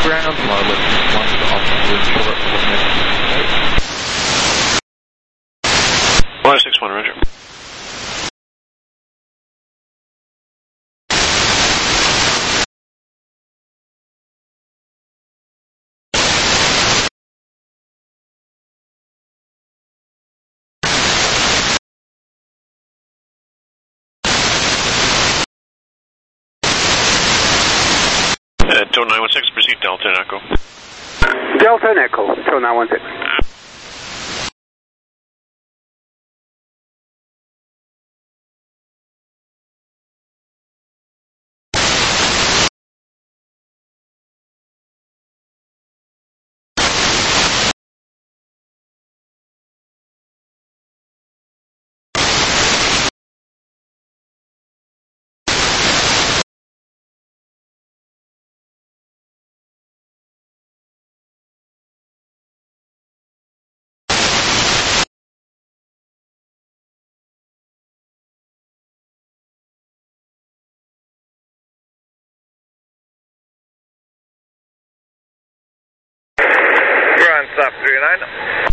Ground, Marlin 1 to Alpha, wind short, 161, roger. Tow 916, proceed Delta and Echo. Delta and Echo, Tow 916. Ground, stop 39.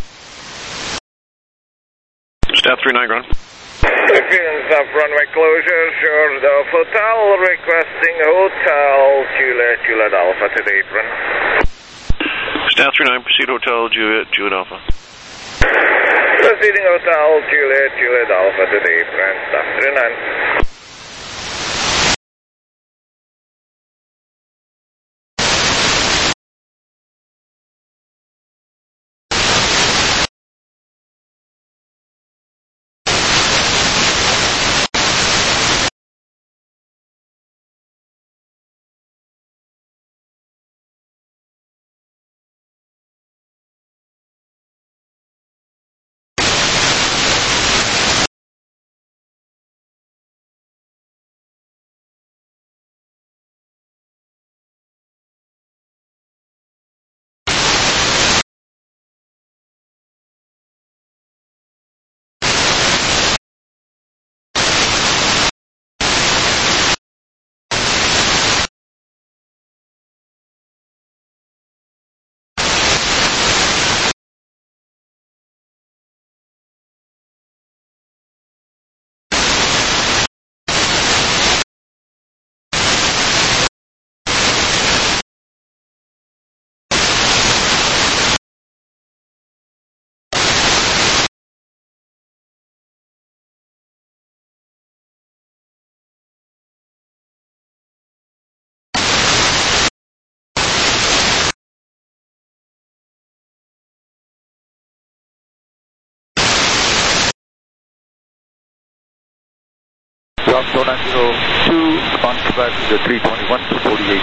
Staff 39, ground. Experience of runway closure, short of hotel, requesting Hotel Juliet Alpha to the apron. Staff 39, proceed Hotel Juliet Alpha. Proceeding Hotel Juliet Alpha to the apron, staff 39. Ground, Tow 902, response back to the 321 to 48.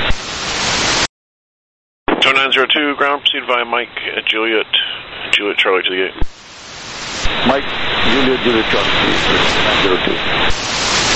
Tow 902, ground, proceed via Mike at Juliet Charlie to the gate. Mike, Juliet Charlie to the 902.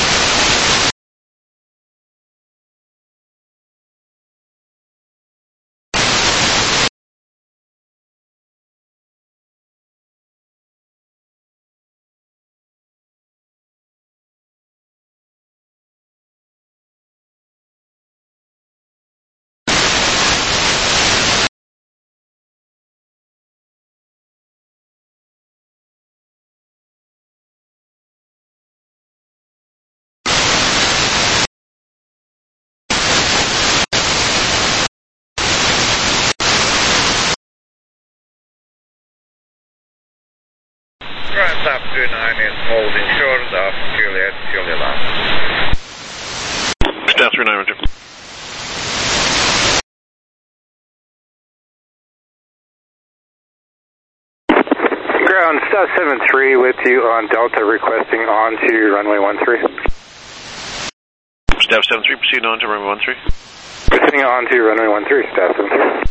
Ground, stop 29 is holding short of Juliet Alpha. Staff 39, roger. Ground, stop 73 with you on Delta, requesting on to runway 13. Staff 73, proceed on to runway 13. Proceeding on to runway 13, staff 73.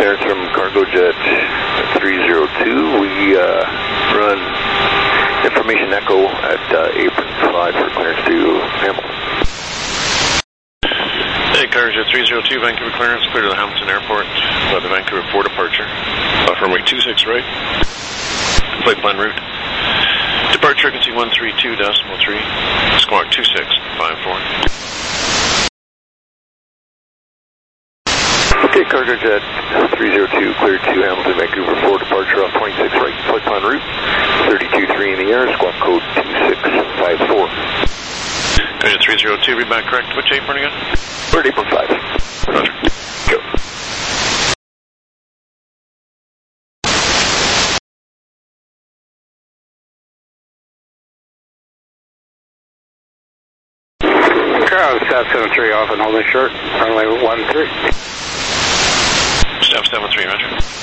clearance from Cargo Jet 302. We run information echo at apron 5 for clearance to Hamilton. Hey, Cargo Jet 302, Vancouver clearance, clear to the Hamilton Airport, the Vancouver 4 departure. Runway 26 right. Flight plan route. Departure frequency 132.3, squawk 2654. Okay, Cargo Jet 302 cleared to Hamilton, Vancouver 4 departure off 26 right, flight plan route, 32.3 in the air, squawk code 2654. Cargo Jet 302, read back correct. Which apron again? We're at apron 5. Roger. Go. Ground staff 73 off and holding short, runway 13. Staff 73, roger.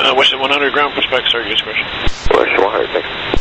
Western 100 ground prospect, sorry, use question. Western 100, thanks.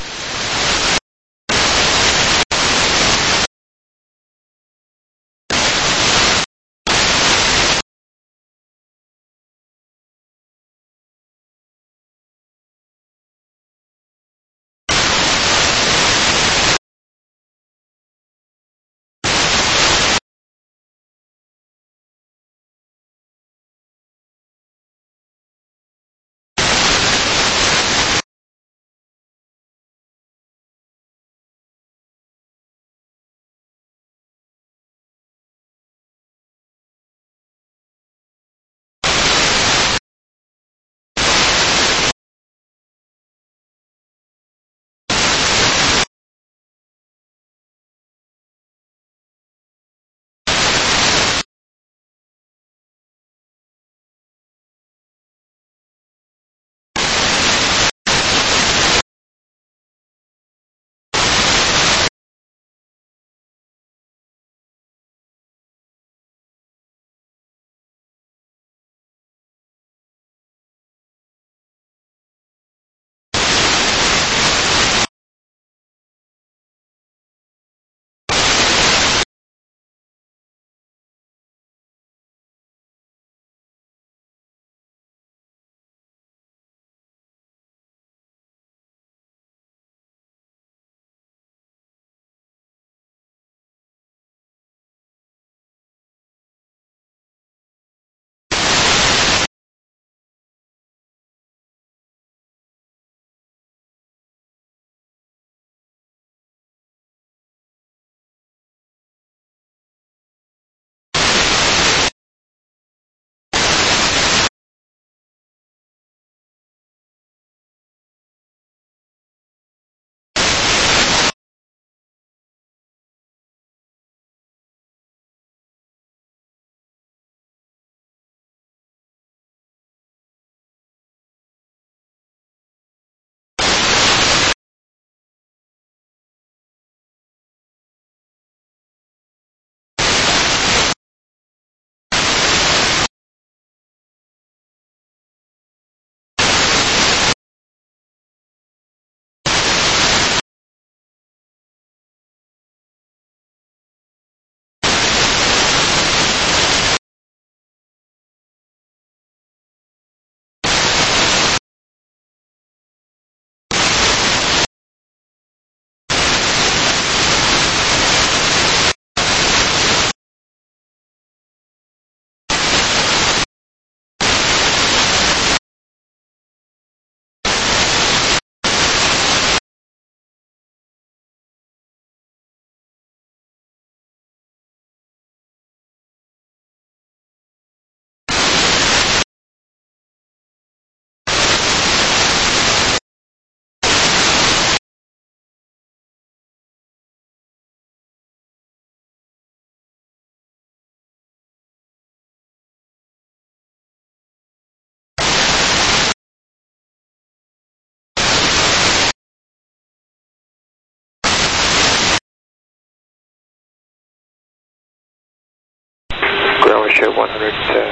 Ground share 100,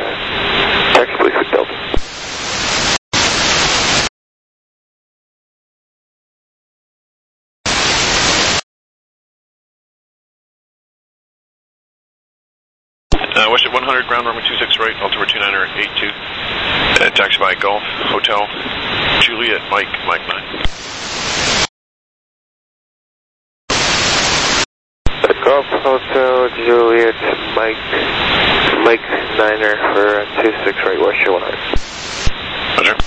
taxi please with Delta. Western 100 ground runway 26 right, altimeter 2982. Taxi by Golf, Hotel, Juliet, Mike 9. Golf Hotel Juliet Mike Niner for 26 right, Western 100. Roger.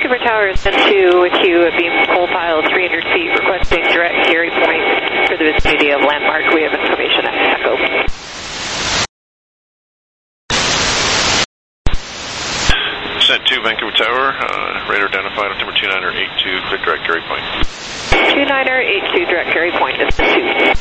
Vancouver Tower is sent to with you a beam pole pile 300 feet requesting direct Gary Point for the vicinity of landmark. We have information at Echo. Sent to Vancouver Tower, radar identified on number 2982, clear direct Gary Point. 2982 direct Gary Point is the 2.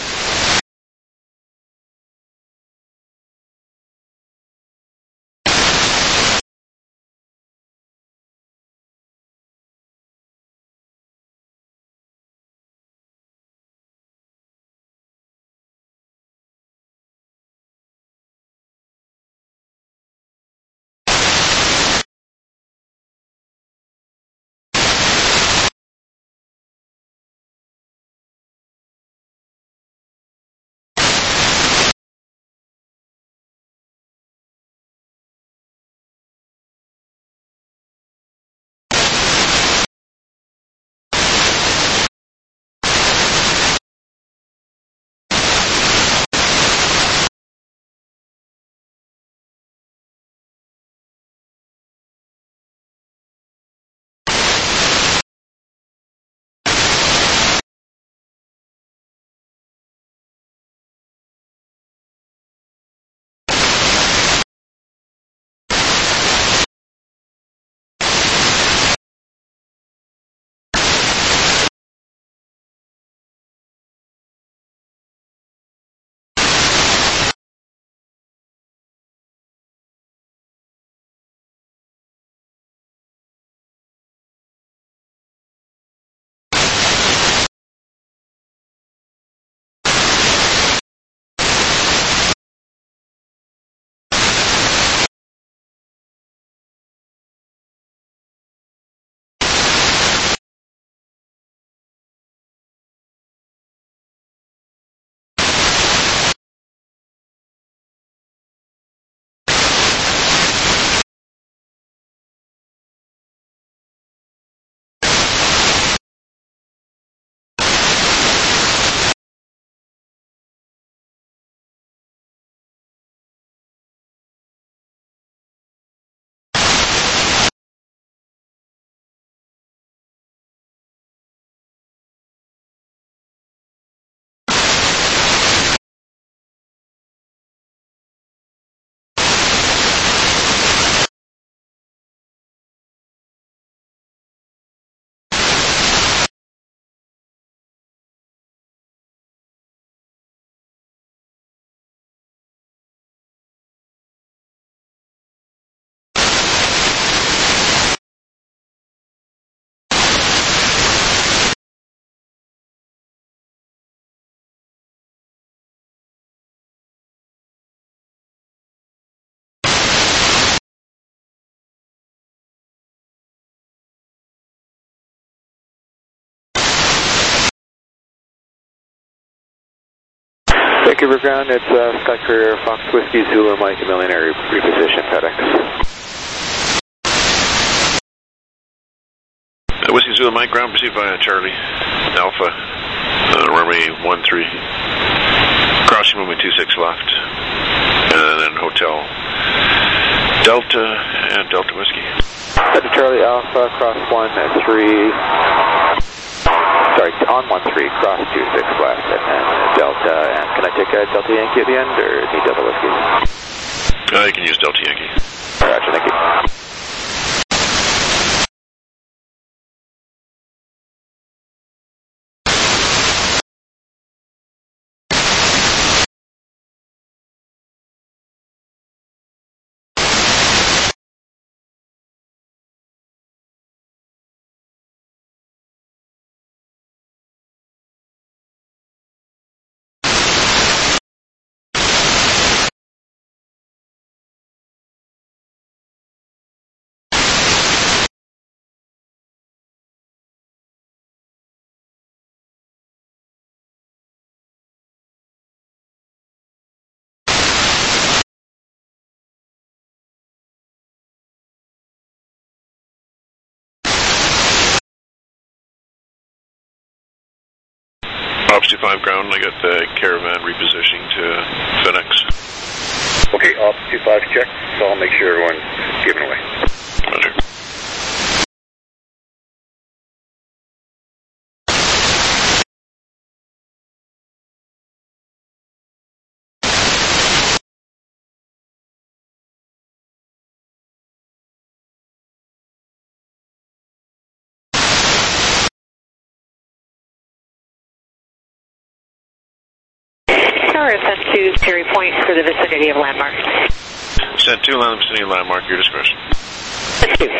Vancouver ground, it's Scott Courier, Fox Whiskey, Zulu, Mike, Millionaire, reposition, FedEx. Whiskey Zulu Mike, ground received by Charlie Alpha, runway 13, crossing runway 26 left, and then Hotel Delta and Delta Whiskey. That's Charlie Alpha, cross 13, sorry, on 13, cross 26 left, and then Delta, and can I take a Delta Yankee at the end, or need Delta Whiskey? You can use Delta Yankee. Roger, thank you. Ops 25 ground, I got the Caravan repositioning to FedEx. Okay, Ops 25 check, so I'll make sure everyone's given away. Roger. Tower, send to Cherry Point for the vicinity of landmark. Send 2, land vicinity of landmark, your discretion. Send 2.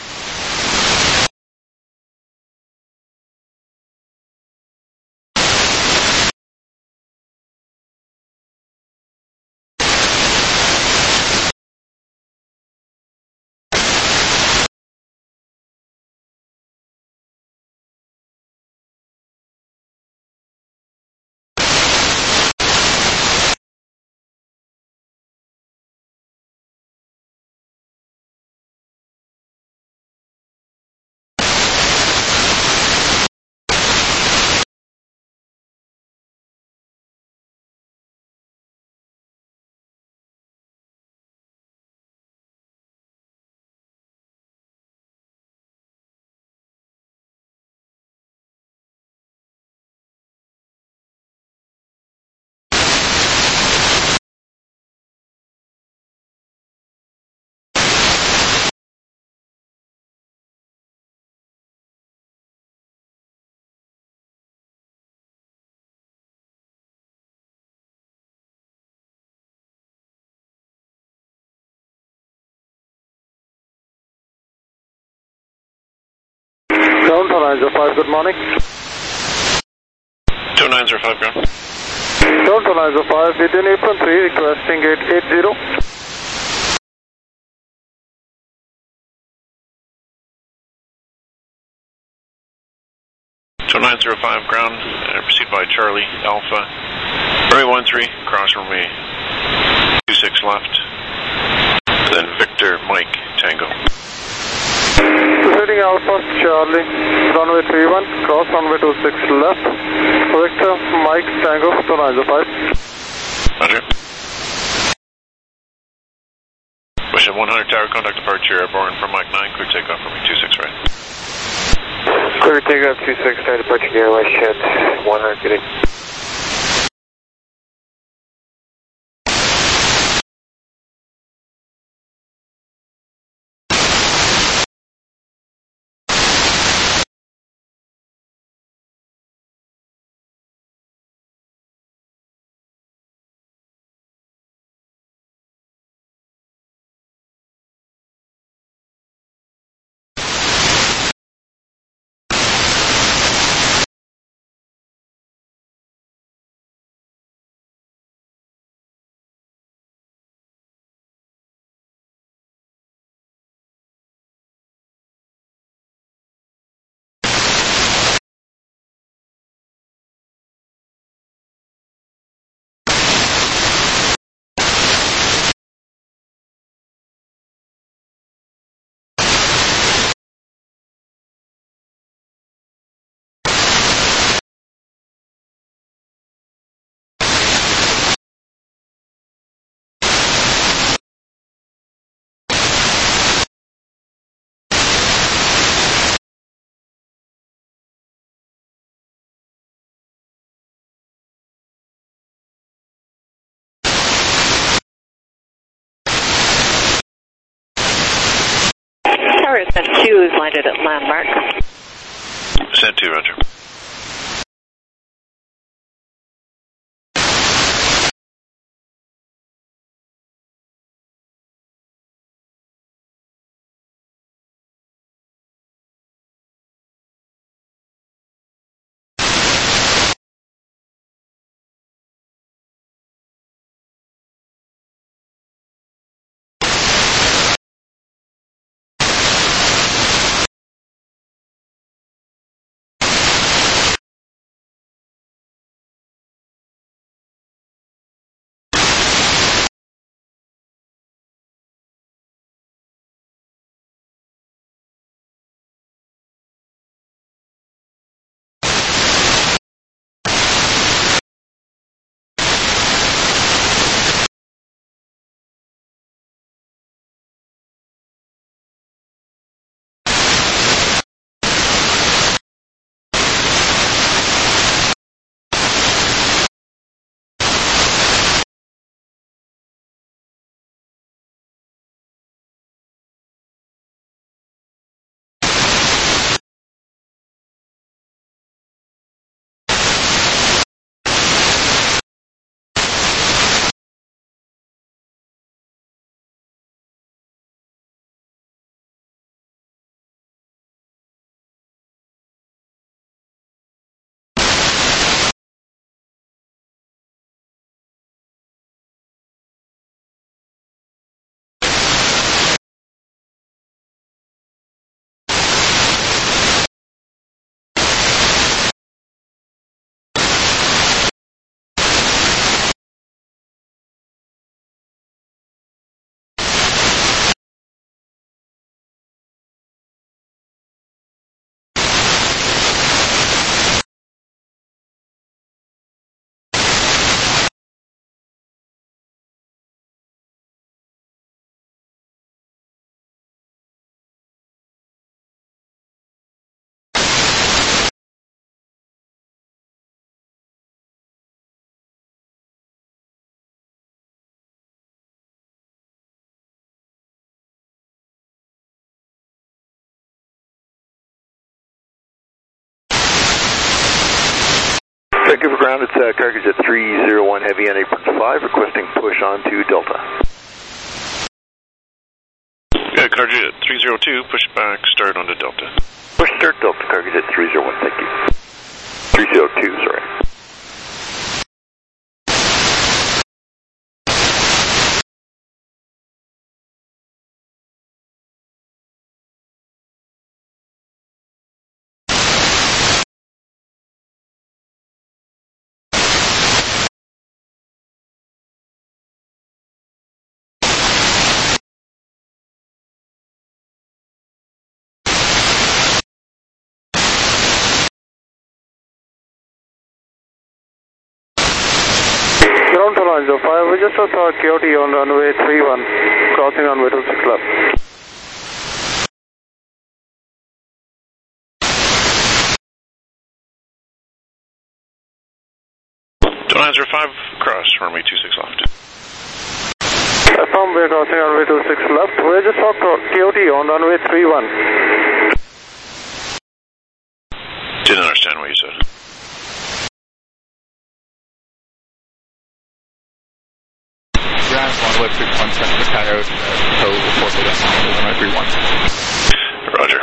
Ground 405, good morning. 2905, ground. Ground 405, within apron 3, requesting 880. 2905, ground, proceed by Charlie, Alpha, runway 13, cross runway 26 left, then Victor, Mike, Tango. Proceeding Alpha, Charlie, runway 31, cross runway 26 left, Victor, Mike, Tango, 2905. Roger. Mission 100 tower, contact departure, airborne from Mike 9, quick takeoff runway 26 right. Clear takeoff 26, time departure near West Shed, 100, good day. Tower, send 2 is landed at landmark. Send 2, roger. Vancouver ground, it's carriage at 301 Heavy on apron 5, requesting push on to Delta. Yeah, carriage at 302, push back, start onto Delta. Push start Delta, carriage at 301, thank you. 302, sorry. Ground to Ranjo 5, we just saw Coyote on runway 31, crossing runway 26 left. Don't answer 5, cross, runway 26 left. Affirm, we're crossing runway 26 left. We just saw Coyote on runway 31. Didn't understand what you said. Ground 1 with 617 for Coyote, code reported on runway 31. Roger.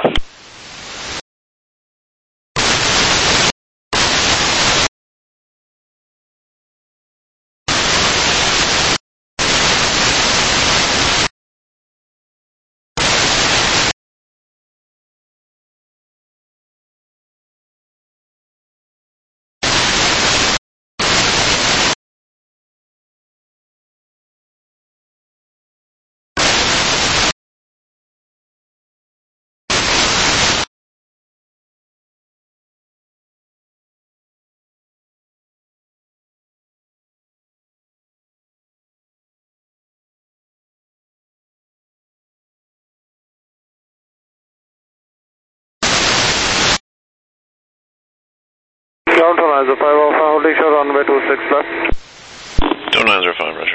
Ground to Ranjo 5, Alpha, holding short runway 26 left. Don't answer 5, roger.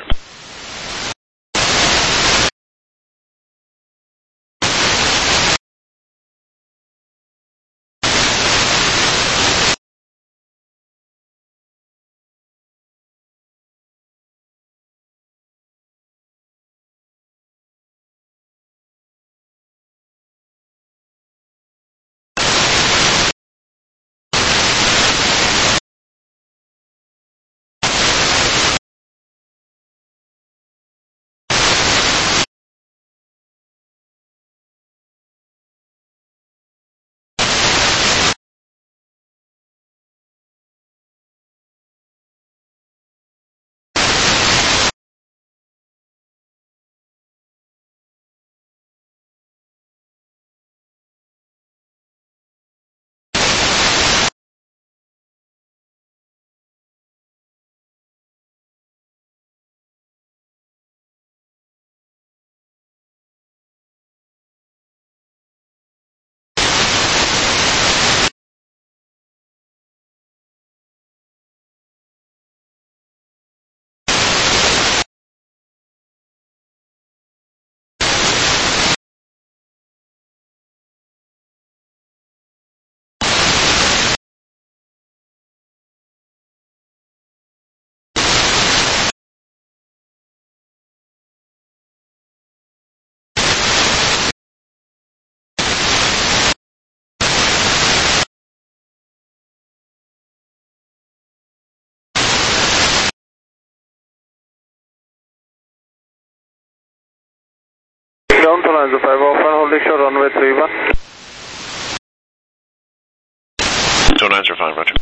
Ground to Ranjo 5, Alpha, holding short runway 31. Don't answer 5, roger.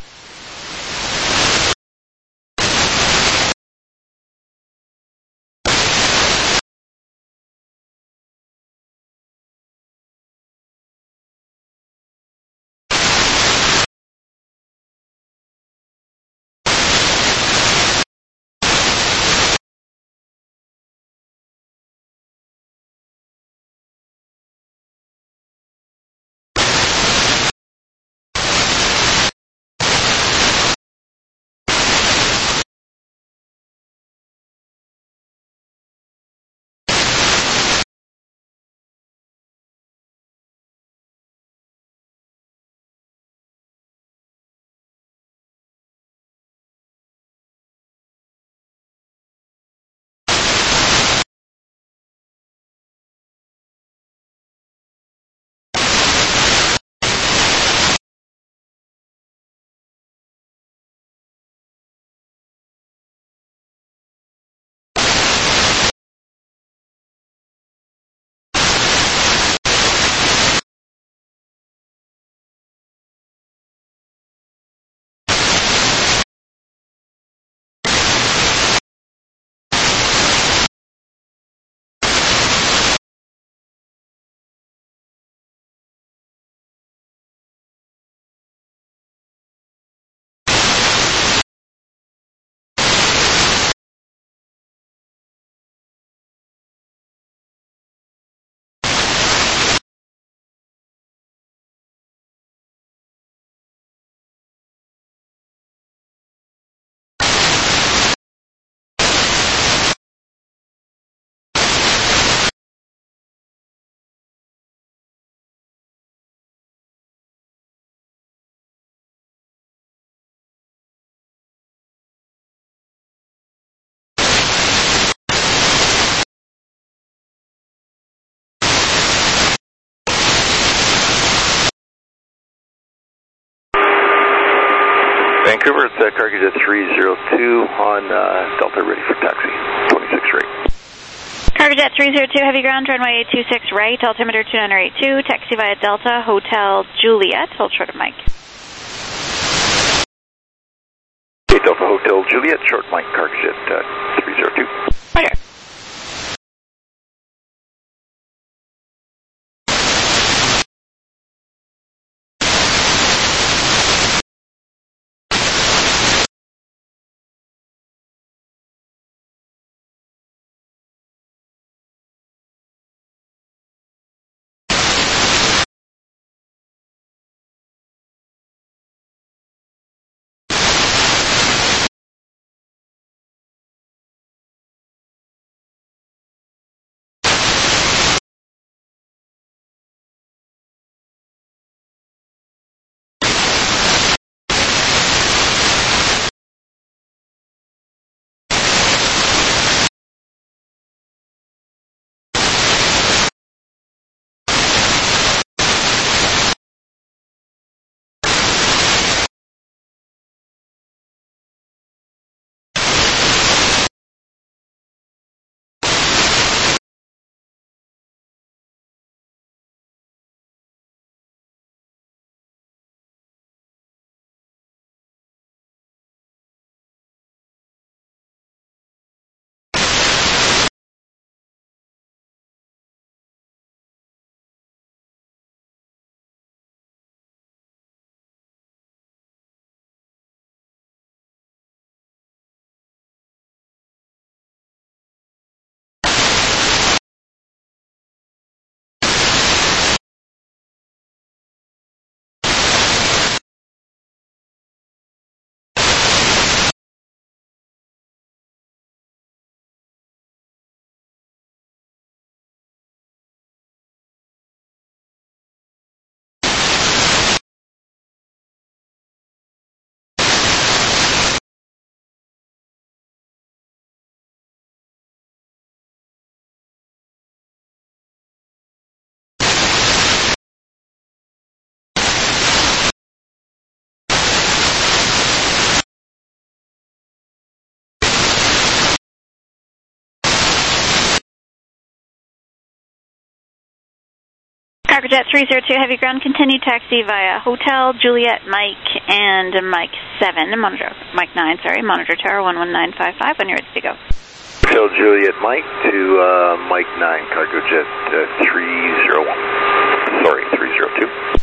Vancouver, it's Cargo Jet 302 on Delta, ready for taxi, 26 rate. Cargojet 302, heavy ground, runway 26 right, altimeter 2982, taxi via Delta, Hotel Juliet, hold short of Mike. Okay, Delta Hotel Juliet, short Mike, Cargojet 302. Roger. Cargojet 302, heavy ground, continue taxi via Hotel Juliet Mike and Mike 7, monitor, Mike 9, sorry, monitor tower 11955 when you're ready to go. Hotel Juliet Mike to Mike 9, Cargojet 301, sorry, 302.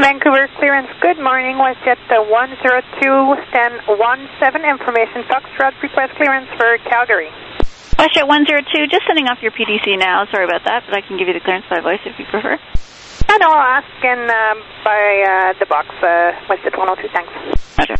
Vancouver clearance, good morning. WestJet 102-1017, information Foxtrot, request clearance for Calgary. WestJet 102, just sending off your PDC now. Sorry about that, but I can give you the clearance by voice if you prefer. No, I'll ask in by the box, WestJet 102, thanks. Roger.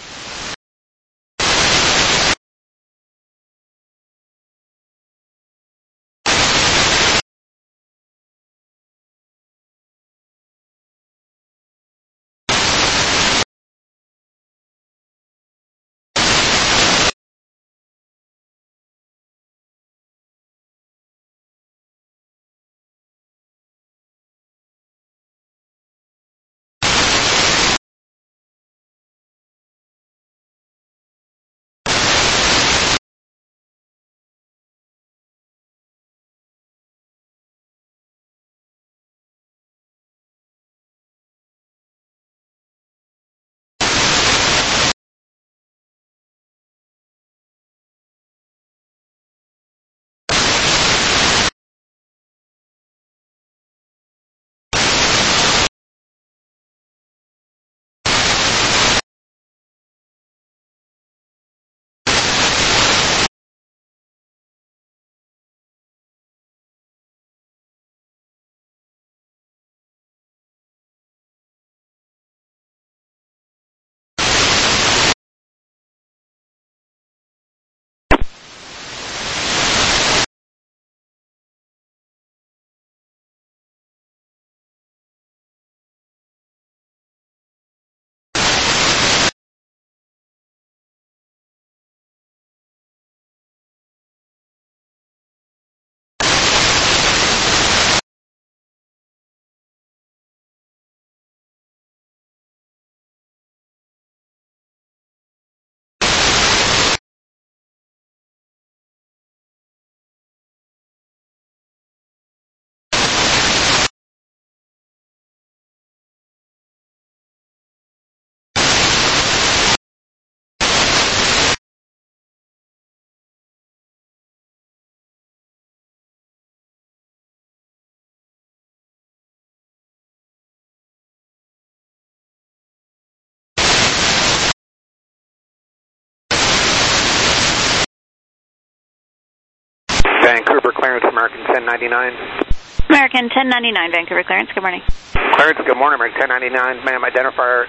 Vancouver clearance, American 1099. American 1099, Vancouver clearance, good morning. Clearance, good morning, American 1099. Ma'am, identifier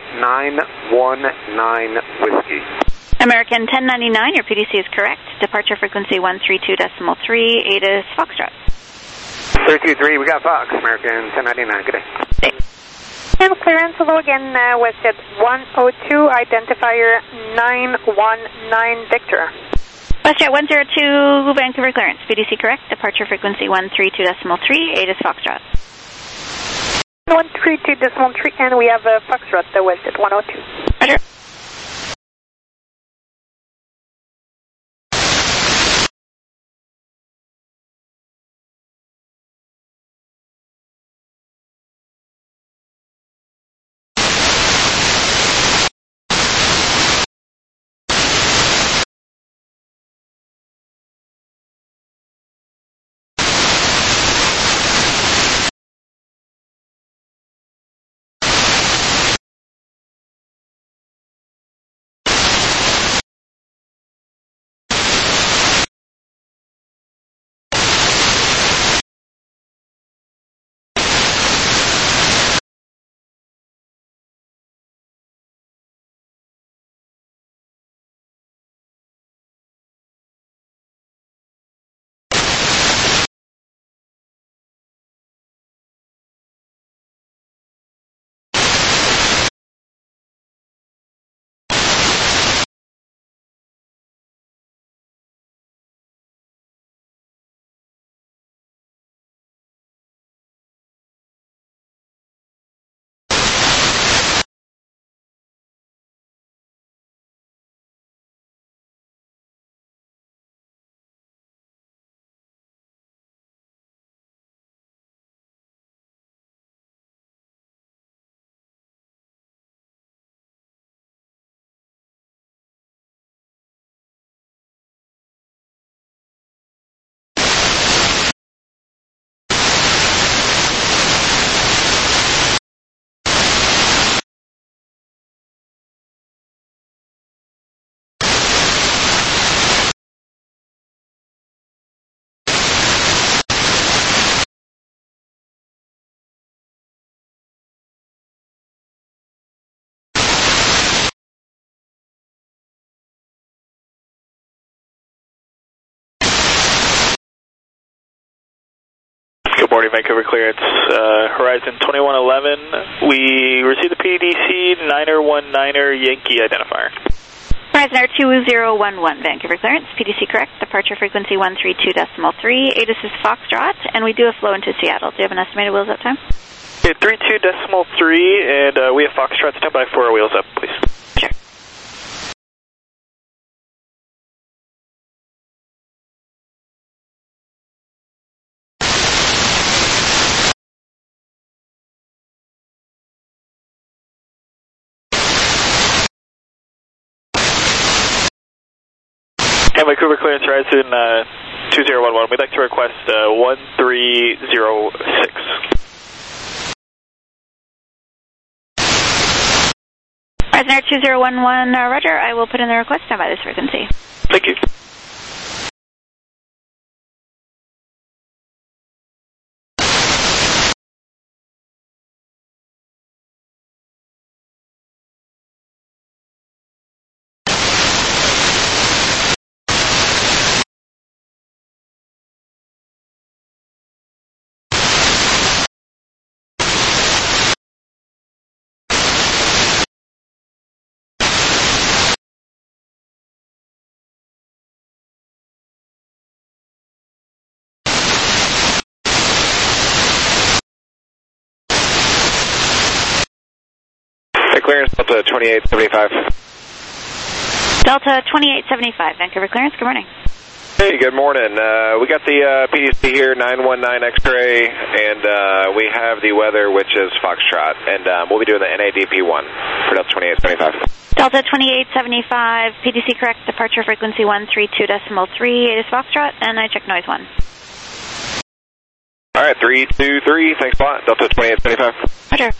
919 Whiskey. American 1099, your PDC is correct. Departure frequency 132.3, ATIS Foxtrot. 323, we got Fox, American 1099, good day. And clearance, hello again, WestJet 102, identifier 919 Victor. WestJet 102, Vancouver clearance, PDC correct. Departure frequency 132.3, ATIS Foxtrot. 132.3, and we have Foxtrot, the WestJet 102. Roger. morning, Vancouver clearance, Horizon 2111. We received the PDC 9er19er Yankee identifier. Horizon Air 2011, Vancouver clearance, PDC correct, departure frequency 132.3, ATIS is Foxtrot, and we do a flow into Seattle. Do you have an estimated wheels up time? 32.3, and we have Foxtrot, stand by for our wheels up, please. Sure. And Vancouver clearance, Horizon 2011. We'd like to request 1306. Horizon Air 2011, Roger. I will put in the request. Stand by this frequency. Thank you. Clearance, Delta 2875. Delta 2875, Vancouver clearance, good morning. Hey, good morning. We got the PDC here, 919 X-ray, and we have the weather, which is Foxtrot, and we'll be doing the NADP1 for Delta 2875. Delta 2875, PDC correct, departure frequency 132.3, ATIS Foxtrot, and I check noise 1. All right, 323, thanks a lot, Delta 2875. Roger.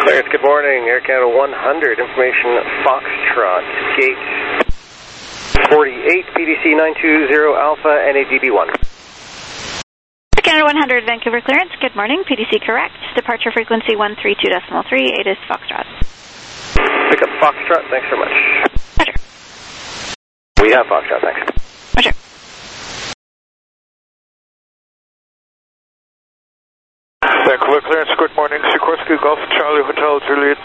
Clearance, good morning. Air Canada 100, information Foxtrot, gate 48, PDC 920 Alpha, NADB1. Air Canada 100, Vancouver clearance, good morning. PDC correct. Departure frequency 132.3, ATIS Foxtrot. Pick up Foxtrot, thanks very much. Roger. We have Foxtrot, thanks. Roger. Vancouver clearance, good morning. Sikorsky Golf Charlie Hotel Juliet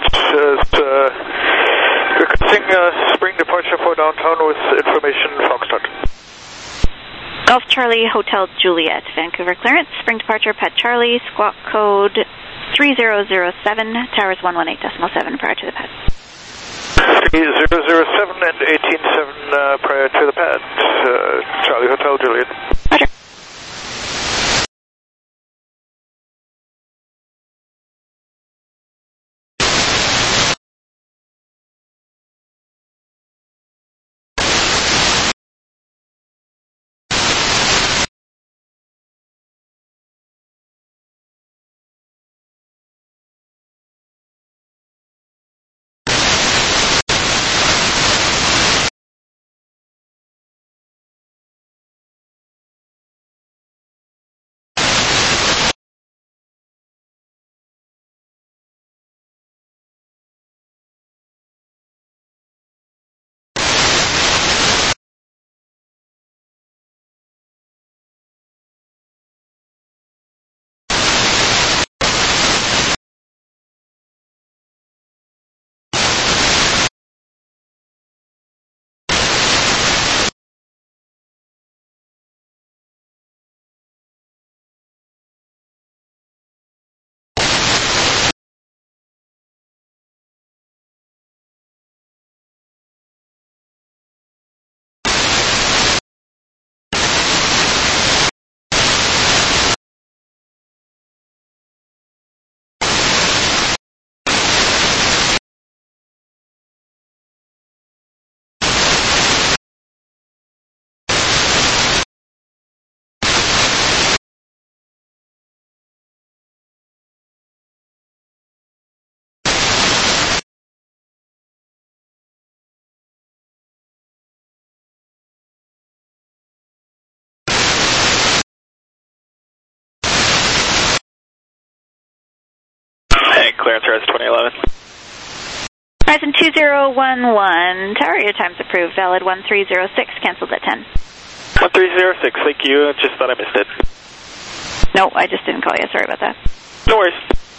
requesting spring departure for downtown with information Foxtrot. Golf Charlie Hotel Juliet, Vancouver clearance, spring departure Pet Charlie, squawk code 3007, towers 118.7 prior to the pad. 3007 and 187 prior to the pad. Charlie Hotel Juliet. Roger. Clearance Horizon 2011. Horizon 2011, tower, your time's approved. Valid 1306, cancelled at 10. 1306, thank you. I just thought I missed it. No, I just didn't call you. Sorry about that. No worries.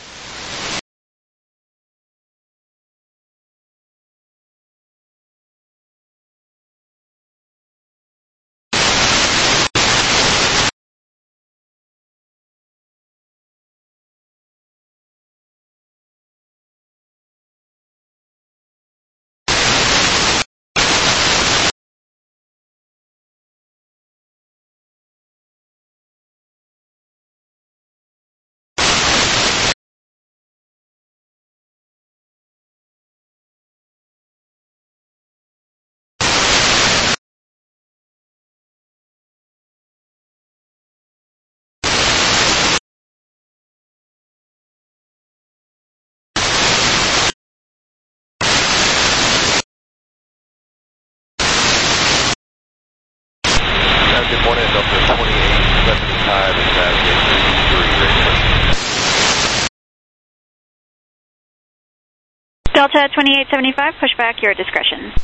Good morning, Delta 2875 is navigation 3. Delta 2875, push back, your discretion.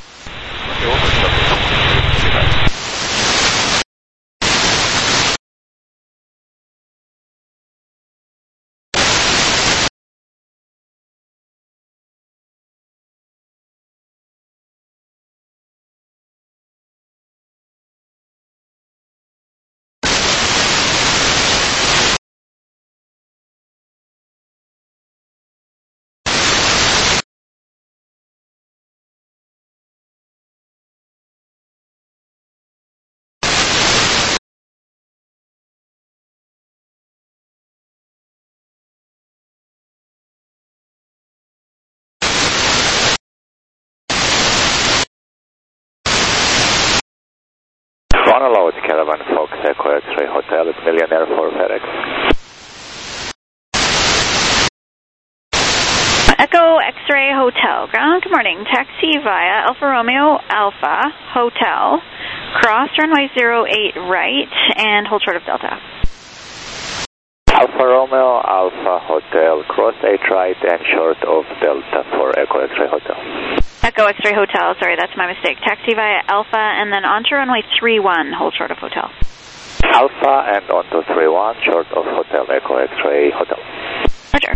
Hello, it's Caravan Fox Echo X-Ray Hotel at Millionaire for FedEx. Echo X-Ray Hotel. Ground, good morning. Taxi via Alfa Romeo Alpha Hotel. Cross runway 08 right and hold short of Delta. Alfa Romeo Alpha Hotel. Cross 8 right and short of Delta for Echo X-Ray Hotel. Echo X-Ray Hotel. Sorry, that's my mistake. Taxi via Alpha and then onto runway 31. Hold short of Hotel. Alpha and onto 31 short of Hotel. Echo X-Ray Hotel. Roger.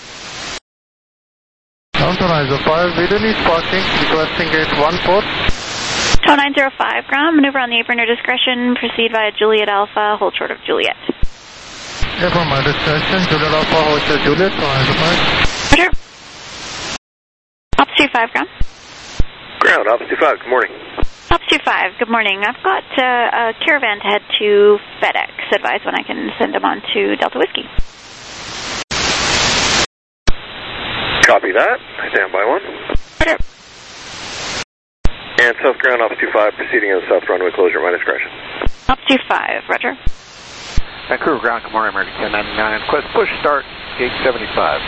Counter 5, Middle East parking, requesting gate 14. Tow 905, ground, maneuver on the apron, your discretion, proceed via Juliet Alpha, hold short of Juliet. Yeah, from my discretion, Juliet Alpha, Hotel Juliet, Tow 905. Roger. Ops 25, ground. Ground, Ops 25, good morning. Ops 25, good morning. I've got a caravan to head to FedEx. Advise when I can send them on to Delta Whiskey. Copy that. Stand by one. Roger. And South Ground, Ops 25, proceeding in the south runway closure, my discretion. Ops 25, roger. Vancouver Ground, good morning, American 1099. Request push start, gate 75.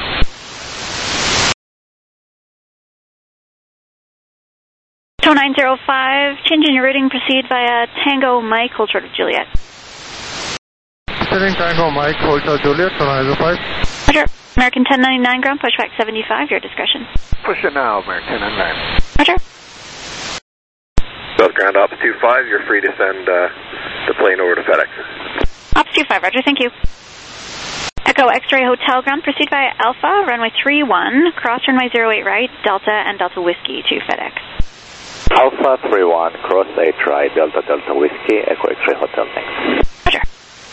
Tow 905, changing your routing, proceed via Tango Mike, hold short of Juliet. Proceeding Tango Mike, hold short Juliet, Tow 905. Roger. American 1099, ground, pushback 75, your discretion. Push it now, American 1099. Roger. South Ground, Ops 25, you're free to send the plane over to FedEx. Ops 25, roger, thank you. Echo X-Ray Hotel, ground, proceed via Alpha, runway 31, cross runway 08 right, Delta and Delta Whiskey to FedEx. Alpha 31, cross 8 right, Delta Delta Whiskey, Echo X-Ray Hotel, thanks. Roger.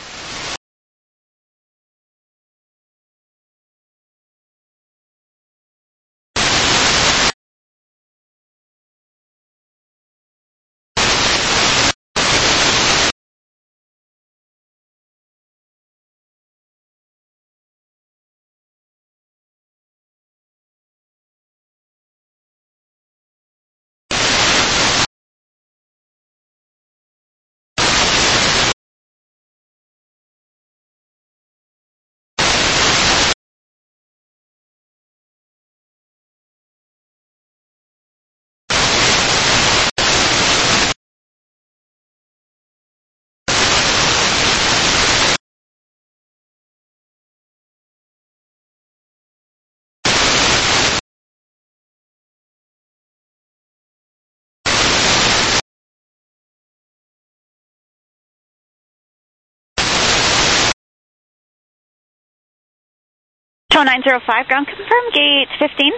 Tow 905, ground, confirm gate 15.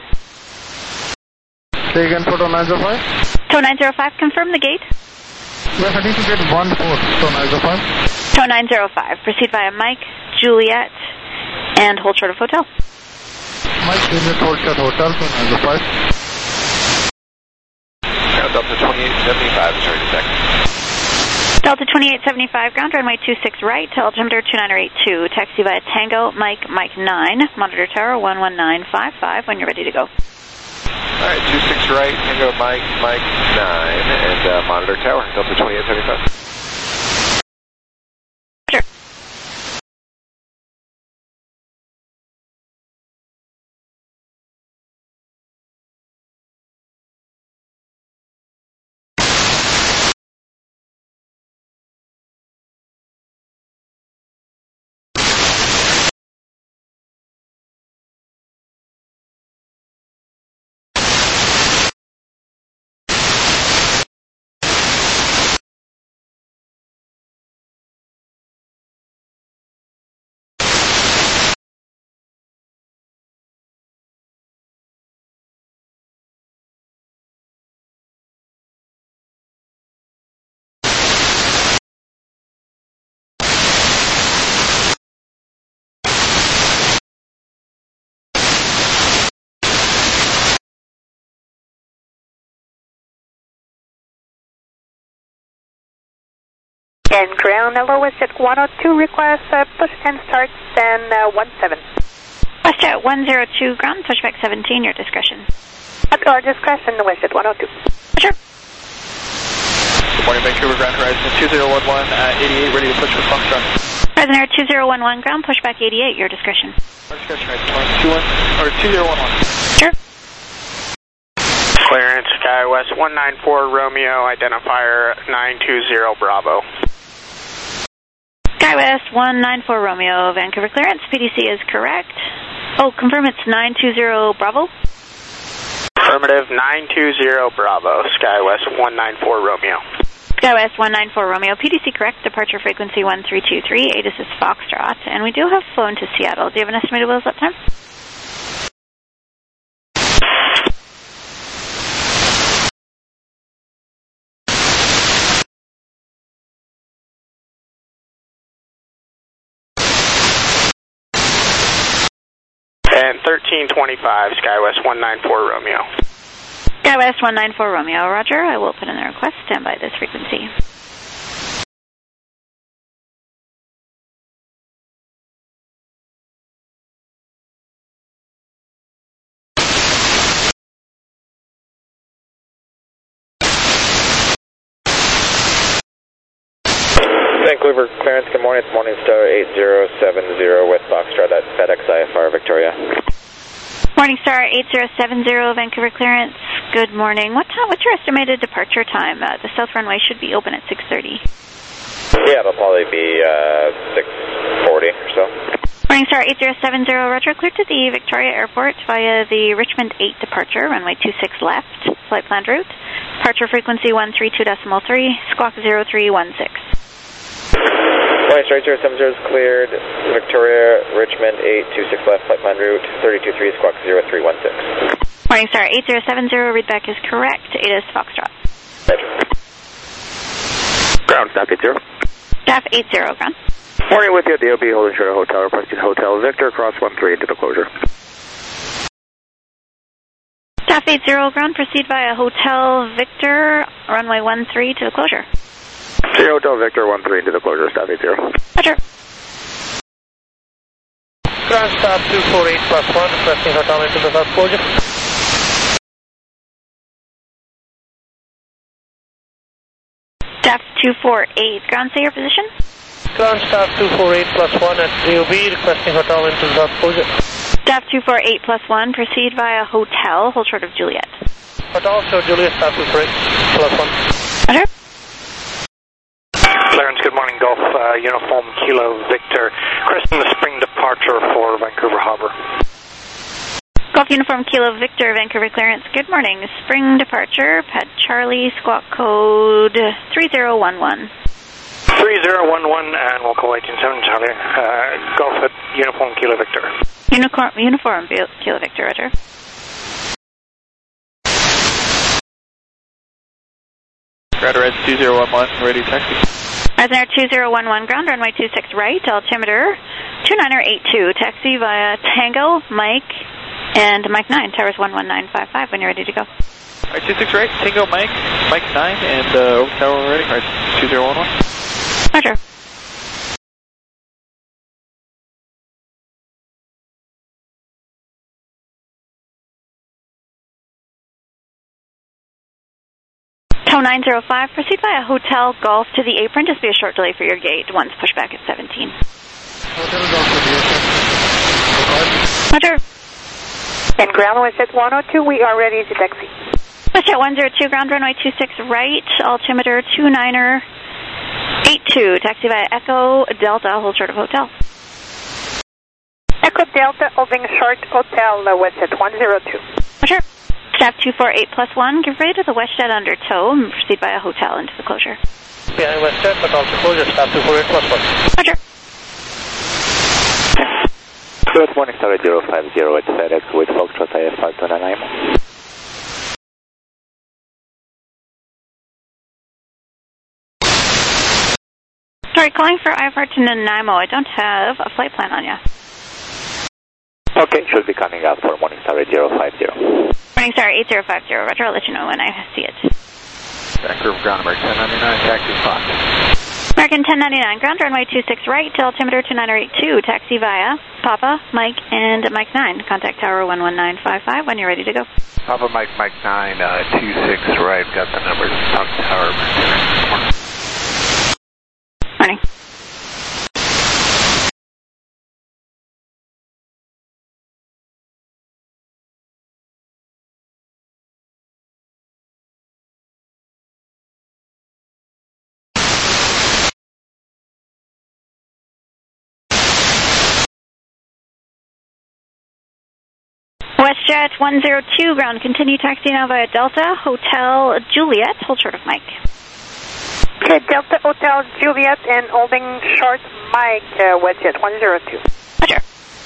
Say again for Tow 905. Tow 905, confirm the gate. We're heading to gate 14, Tow 905. Tow 905, proceed via Mike, Juliet, and hold short of Hotel. Mike, Juliet, hold short Hotel, Tow 905. Ground Delta 2875 is ready to check. Delta 2875, ground runway 26 right, altimeter 2982, taxi via Tango, Mike 9, monitor tower 11955 when you're ready to go. Alright, 26 right, Tango, Mike 9, and monitor tower, Delta 2875. And ground LOS at 102, request push and start, then 17. WestJet 102, ground, pushback 17, your discretion. At our discretion, WestJet 102. Sure. Good morning, Vancouver Ground Horizon 2011, 88, ready to push for Foxtrot. Horizon Air 2011 ground, pushback 88, your discretion. Discretion, right, 2011, Sure. Clearance, SkyWest 194 Romeo, identifier 920 Bravo. SkyWest 194 Romeo, Vancouver clearance. PDC is correct. Oh, confirm it's 920 Bravo. Affirmative, 920 Bravo, SkyWest 194 Romeo. SkyWest 194 Romeo, PDC correct, departure frequency 1323, ATIS is Foxtrot, and we do have flown to Seattle. Do you have an estimated wheels up time? And 1325, SkyWest 194 Romeo. SkyWest 194 Romeo, roger. I will put in the request. Stand by this frequency. Vancouver clearance, good morning. It's Morningstar 8070 with Foxtrot at FedEx IFR Victoria. Morningstar 8070 Vancouver clearance. Good morning. What's your estimated departure time? The south runway should be open at 6:30. Yeah, it'll probably be 6:40 or so. Morningstar 8070 roger. Cleared to the Victoria Airport via the Richmond 8 departure, runway 26 left, flight planned route. Departure frequency 132.3, squawk 0316. Morningstar 8070 is cleared. Victoria, Richmond 826 left, flight plan route 323, squawk 0316. Morningstar 8070, readback is correct. ATIS Foxtrot. Ground, staff 80. Staff 80, ground. Morning with you, DOB, holding short of hotel, requesting Hotel Victor, cross 13 into the closure. Staff 80, ground, proceed via Hotel Victor, runway 13 to the closure. Hotel Victor 13 to the closure, staff 80. Roger. Ground staff 248 plus 1, requesting hotel into the south closure. Staff 248, ground, say your position. Ground staff 248 plus 1 at DOB, requesting hotel into the south closure. Staff 248 plus 1, proceed via Hotel, hold short of Juliet. Hotel, show Juliet, staff 248 plus 1. Roger. Clarence, good morning, Golf Uniform Kilo Victor, cresting the spring departure for Vancouver Harbor. Golf Uniform Kilo Victor, Vancouver clearance. Good morning. Spring departure, Pad Charlie, squawk code 3011. 3011, and we'll call 187 Charlie. Golf at Uniform Kilo Victor. Uniform Kilo Victor, roger. Radar 2011, ready taxi. Horizon Air 2011, ground, runway 26 right, altimeter 2982, taxi via Tango, Mike, and Mike 9, towers 11955 when you're ready to go. Alright, 26 right, Tango, Mike 9, and over tower ready, alright, 2011. Roger. Tow 905, proceed via Hotel Golf to the apron. Just be a short delay for your gate. Once pushback at 17. Hotel Golf to the apron. Roger. And ground was at 102, we are ready to taxi. WestJet 102, ground runway 26 right, altimeter 2982, taxi via Echo Delta, hold short of Hotel. Echo Delta, holding short, Hotel was at 102. Roger. Staff 248 plus 1, give way to the WestJet under tow and proceed via Hotel into the closure. Behind WestJet, but also closure, staff 248 plus 1. Roger. Good morning, Star 050 at FedEx with Foxtrot IFR 299. Sorry, calling for IFR to Nanaimo. I don't have a flight plan on you. Okay, should be coming up for Morningstar 8050. Morningstar 8050, roger, I'll let you know when I see it. Vancouver ground, American 1099, taxi Fox. American 1099, ground runway 26 right, altimeter 2982, taxi via Papa, Mike, and Mike 9. Contact tower 11955 when you're ready to go. Papa Mike 9, 26 right, got the numbers, top tower. Morning. WestJet 102, ground, continue taxi now via Delta, Hotel Juliet, hold short of Mike. Okay, Delta Hotel Juliet and holding short Mike, WestJet 102. Roger.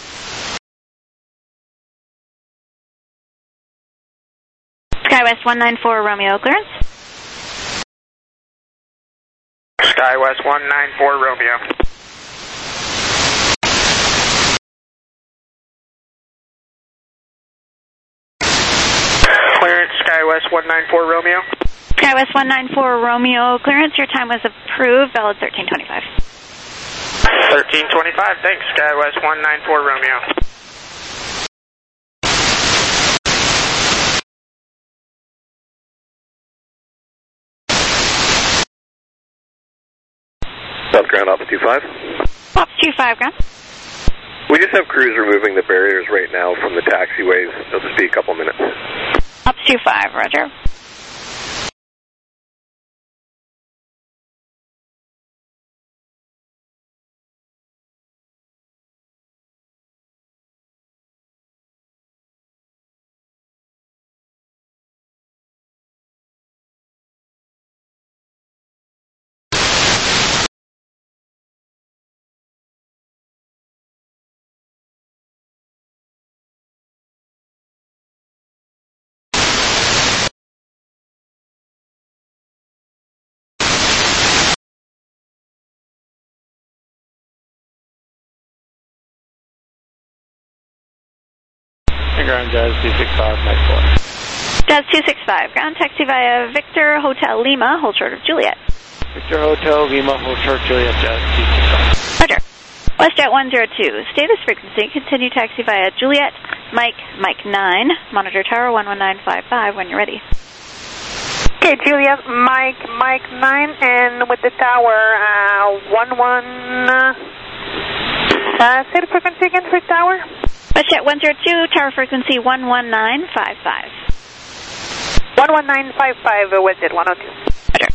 SkyWest 194, Romeo, clearance. SkyWest 194, Romeo. Clearance, SkyWest 194, Romeo. SkyWest 194, Romeo, clearance. Your time was approved, valid 1325. 1325, thanks, SkyWest 194, Romeo. South ground, Ops 25. Ops 25, ground. We just have crews removing the barriers right now from the taxiways. It'll just be a couple minutes. Ops 25, roger. Ground Jazz 265, Mike 4. Jazz 265, ground taxi via Victor Hotel Lima, hold short of Juliet. Victor Hotel Lima, hold short Juliet, Jazz 265. Roger. WestJet 102, status frequency, continue taxi via Juliet, Mike 9, monitor tower 11955 when you're ready. Okay, Juliet, Mike 9, and with the tower, say the frequency again for tower? WestJet 102, tower frequency 11955. 11955, WestJet 102. Roger.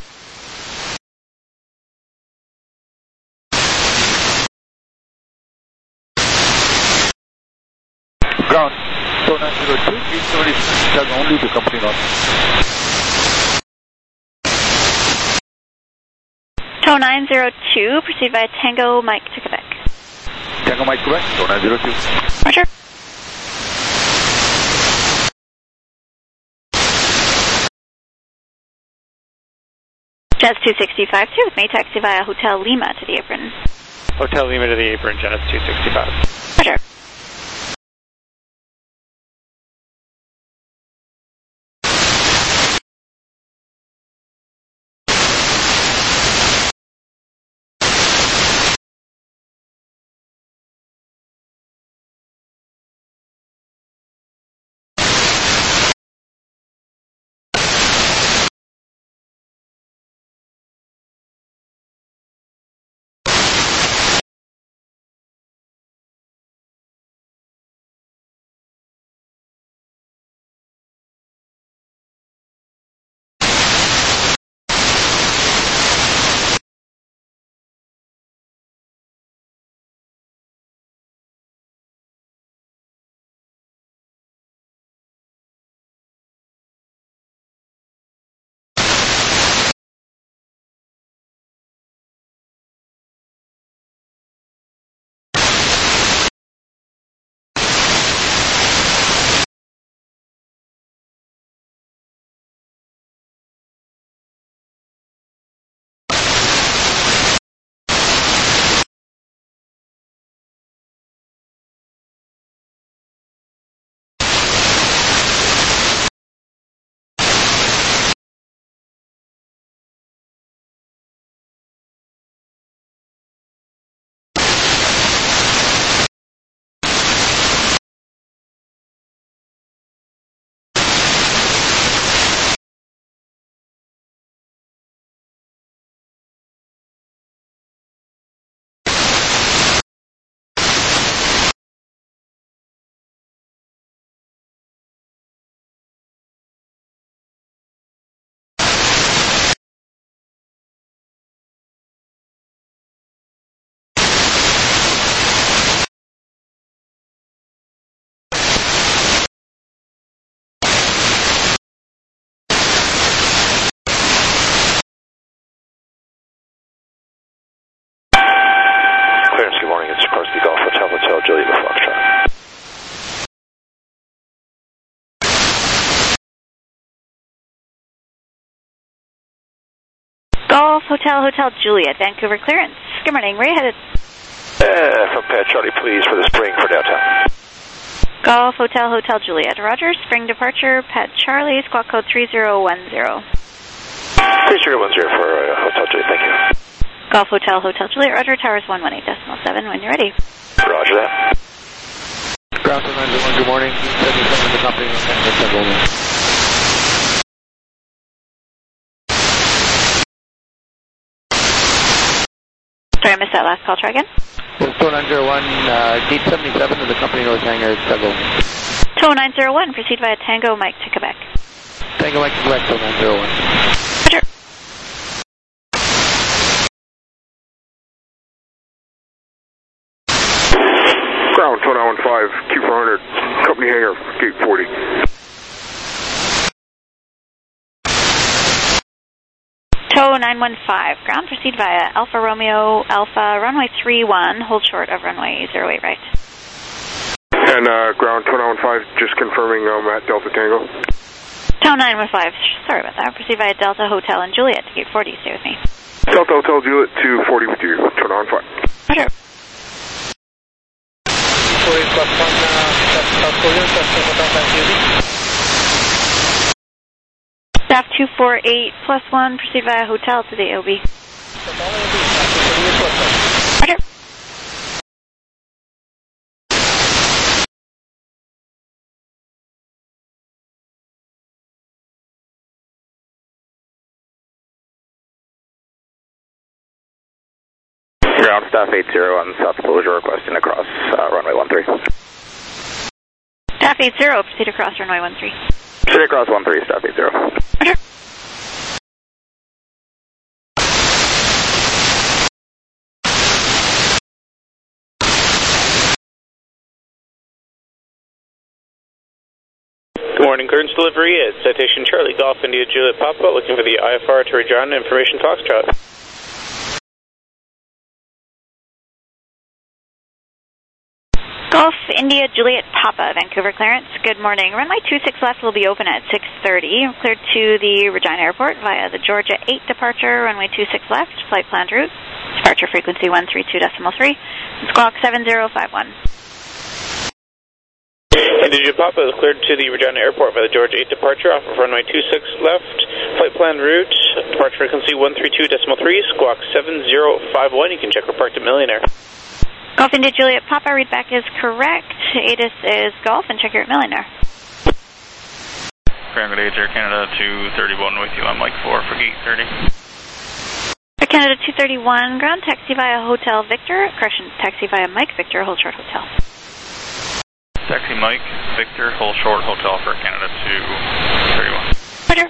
Ground, so 902, please turn only to company north. Tow 902, proceed via Tango Mike to Quebec. Tango Mike Quebec, so 902. Roger. Jazz 265, too, with me, taxi via Hotel Lima to the apron. Hotel Lima to the apron, Jazz 265. Roger. Golf Hotel Hotel Juliet, Vancouver clearance. Good morning. Where are you headed? From Pat Charlie, please, for the spring for downtown. Golf Hotel Hotel Juliet. Roger. Spring departure. Pat Charlie. Squawk code 3010. 3010 for Hotel Juliet. Thank you. Golf Hotel Hotel Juliet. Roger. Towers 118.7 when you're ready. Roger that. Ground 901, good morning. 77 the company. Sorry, I missed that last call. Try again. Tow 901, gate 77 of the company North Hangar, Douglas. Tow 901, proceed via Tango Mike to Quebec. Tango Mike to Quebec, Tow 901. Roger. Ground 2915, Q400, company hangar, gate 40. Tow 915, ground, proceed via Alpha Romeo Alpha, runway 31, hold short of runway 08 right. And ground 2915, just confirming at Delta Tango. Tow 915, sorry about that, proceed via Delta Hotel and Juliet to gate 40, stay with me. Delta Hotel Juliet to 40 with you, 2915. Roger. Staff 248 plus 1, proceed via hotel to the AOB. Roger. Ground staff 80 on South Closure requesting across runway 13. Staff 80, proceed across runway 13. Proceed across 13, staff 80. Roger. Good morning, clearance delivery at Citation Charlie, Golf India Juliet Papa, looking for the IFR to Regina Information Foxtrot. Golf India Juliet Papa, Vancouver clearance. Good morning. Runway 26 left will be open at 6:30. Cleared to the Regina Airport via the Georgia 8 departure. Runway 26 left. Flight planned route. Departure frequency 132.3. Squawk 7051. India Papa is cleared to the Regina Airport by the Georgia 8 departure off of runway 26 left. Flight plan route. Departure frequency 132.3. Squawk 7051. You can check for parked at Millionaire. Golf India Juliet Papa, readback is correct. ATIS is Golf, and check your at Millionaire. Ground Gate Air Canada 231 with you on Mike 4 for gate 30. Air Canada 231, ground taxi via Hotel Victor. Correction, taxi via Mike Victor, hold short hotel. Taxi Mike Victor, hold short hotel for Canada 231. Roger.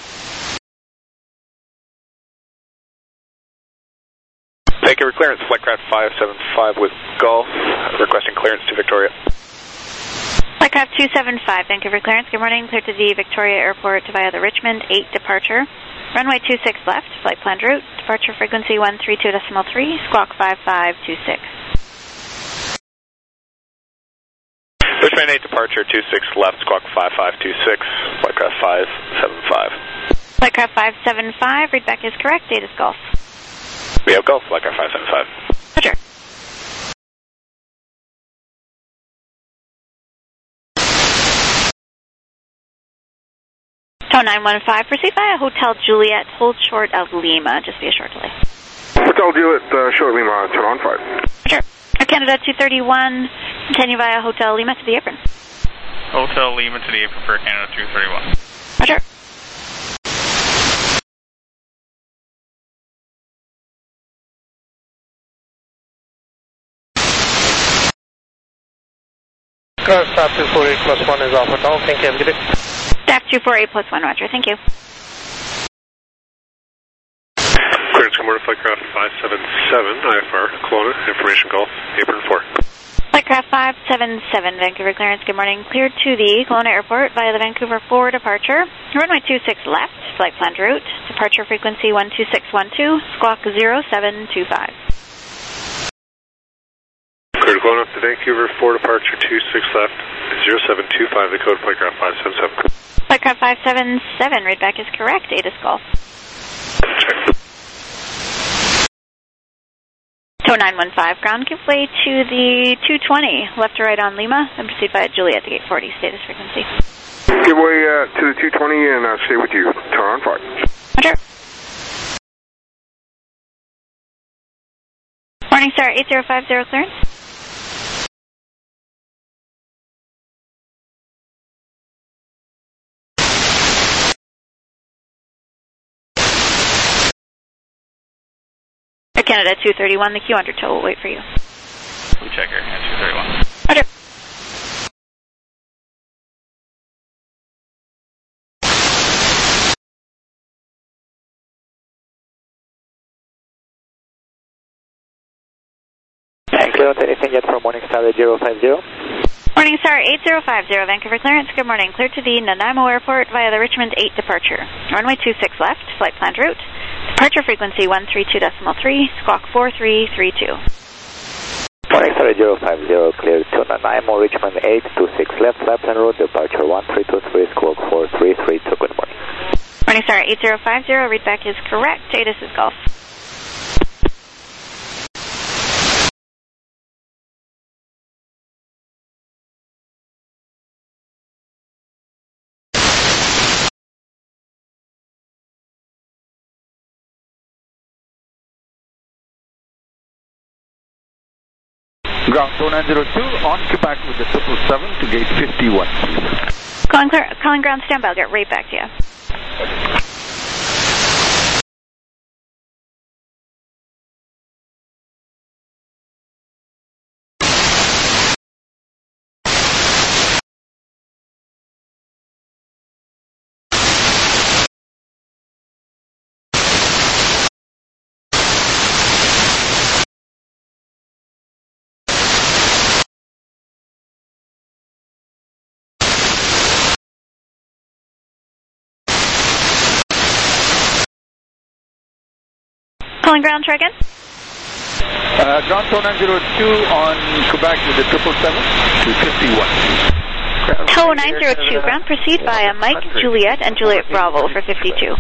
Vancouver clearance, Flightcraft 575 with Golf, requesting clearance to Victoria. Flightcraft 275, Vancouver clearance. Good morning. Cleared to the Victoria Airport via the Richmond 8 departure. Runway 26 left, flight planned route. Departure frequency 132.3, squawk 5526. Richmond 8 departure 26 left, squawk 5526, Flightcraft 575. Flightcraft 575, readback is correct. Date is Golf. We have Golf, Flightcraft 575. Roger. Tow 915, proceed via Hotel Juliet, hold short of Lima, just be a short delay. Hotel Juliet, short Lima, turn on 5. Roger. Air Canada 231, continue via Hotel Lima to the apron. Hotel Lima to the apron for Canada 231. Roger. Staff 248 plus 1 is off and down. Thank you. Have a good day. Staff 248 plus 1, Roger. Thank you. Clearance come order Flightcraft 577, IFR, Kelowna, information Golf, apron 4. Flightcraft 577, Vancouver clearance. Good morning. Cleared to the Kelowna Airport via the Vancouver 4 departure. Runway 26 left, flight planned route. Departure frequency 12612, squawk 0725. Clear to Kelowna to Vancouver 4 departure 26 left, 0725, the code Flightcraft 577. Flightcraft 577, readback is correct. ATIS Golf. Check. TOW 915, ground, give way to the 220, left to right on Lima, and proceed via Juliet to gate 40, status frequency. Give way to the 220 and stay with you. Tower on 5. Roger. Morningstar 8050 clearance. Air Canada 231, the Q under tow will wait for you. Blue checker, and 231. Roger. Anything yet from Morningstar 8050? Morningstar 8050, Vancouver clearance. Good morning. Cleared to the Nanaimo Airport via the Richmond 8 departure. Runway 26 left, flight planned route. Departure frequency 132.3, squawk 4332. Morningstar 8050, cleared to Nanaimo, Richmond 8, 26 left, flight planned route, departure 1323, squawk 4332. Good morning. Morningstar 8050, readback is correct. ATIS is Golf. Ground TOW 902 on Quebec with the 777 to gate 51, please. Calling ground standby, I'll get right back to you. Calling ground, try again. Ground TOW 902 on Quebec with the 777 to 51. TOW 902, ground, proceed via Mike, Juliet, and Juliet Bravo for 52. So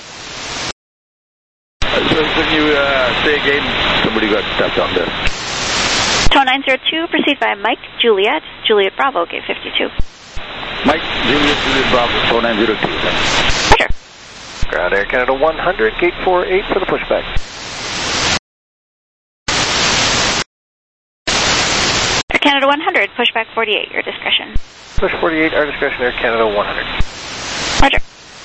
can you say again? Somebody got stepped on there. TOW 902, proceed via Mike, Juliet, Juliet Bravo, gate 52. Mike, Juliet Bravo, TOW 902. Roger. Ground Air Canada 100, gate 48 for the pushback. Air Canada 100, pushback 48, your discretion. Push 48, our discretion, Air Canada 100. Roger.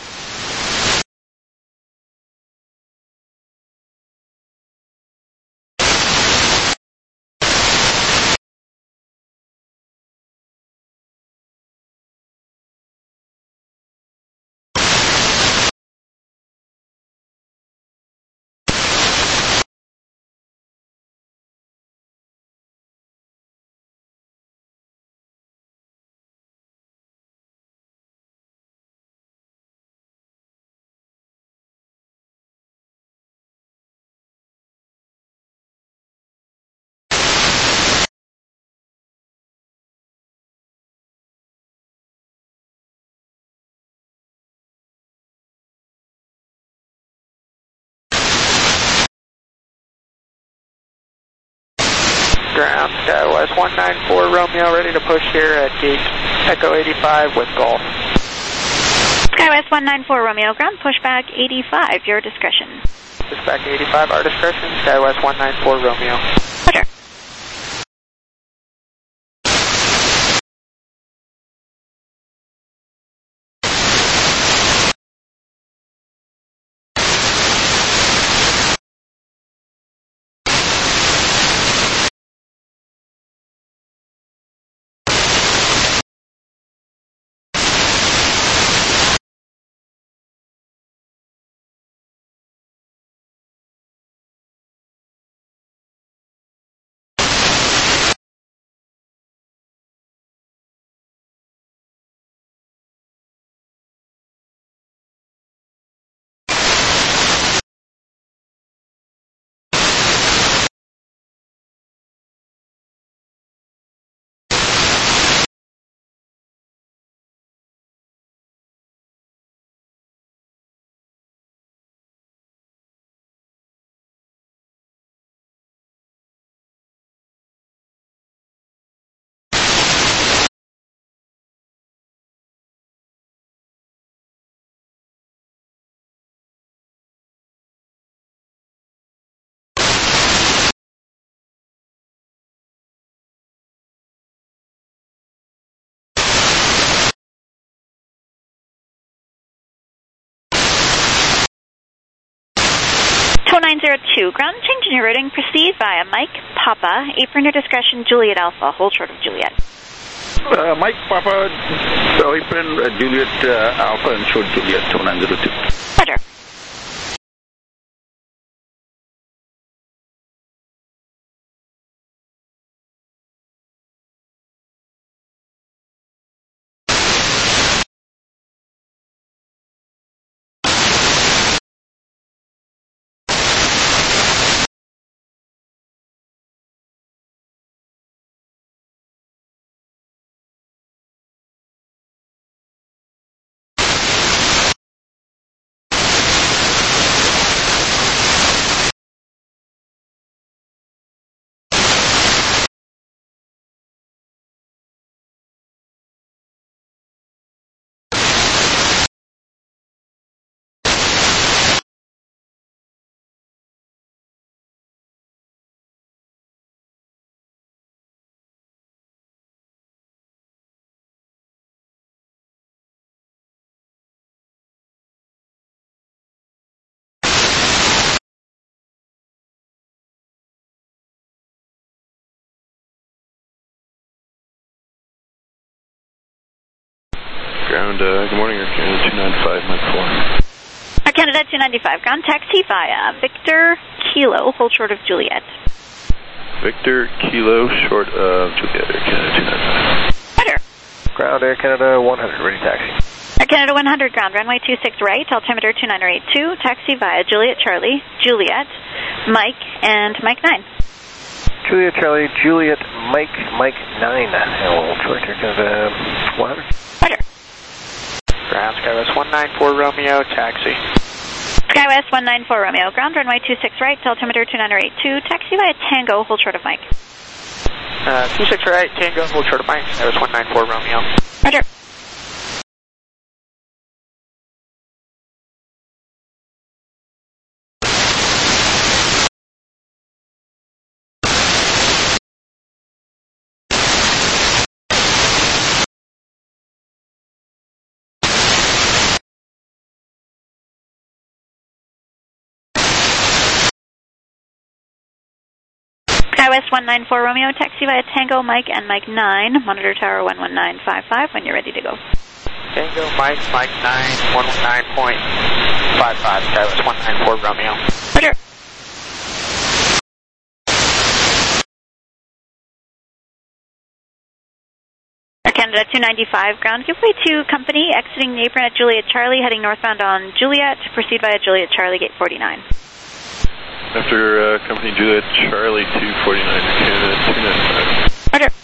Ground, West 194 Romeo, ready to push here at gate Echo 85 with Golf. SkyWest 194 Romeo, ground, pushback 85, your discretion. Pushback 85, our discretion, SkyWest 194 Romeo. Roger. 2902, ground change in your routing, proceed via Mike Papa, apron your discretion, Juliet Alpha, hold short of Juliet. Mike Papa, apron Juliet Alpha and short Juliet 2902. Roger. Ground, good morning, Air Canada 295, Mike 4. Air Canada 295, ground taxi via Victor Kilo, hold short of Juliet. Victor Kilo, short of Juliet, Air Canada 295. Roger. Ground Air Canada 100, ready taxi. Air Canada 100, ground runway 26 right, altimeter 2982, taxi via Juliet Charlie, Juliet, Mike, and Mike 9. Juliet Charlie, Juliet, Mike 9. Hold short Air Canada 100. Roger. Ground Skywest 194 Romeo, taxi. Skywest 194 Romeo, ground runway 26 right, altimeter 2982, taxi via Tango, hold short of Mike. 26 right, Tango, hold short of Mike, Skywest 194 Romeo. Roger. Skywest 194 Romeo, taxi via Tango, Mike, and Mike 9, monitor tower 11955 when you're ready to go. Tango, Mike 9, 119.55, Skywest 194 Romeo. Roger. Air Canada 295, ground give way to company, exiting the apron at Juliet Charlie, heading northbound on Juliet, proceed via Juliet Charlie, gate 49. After company Juliet Charlie 249, Canada 295. Roger.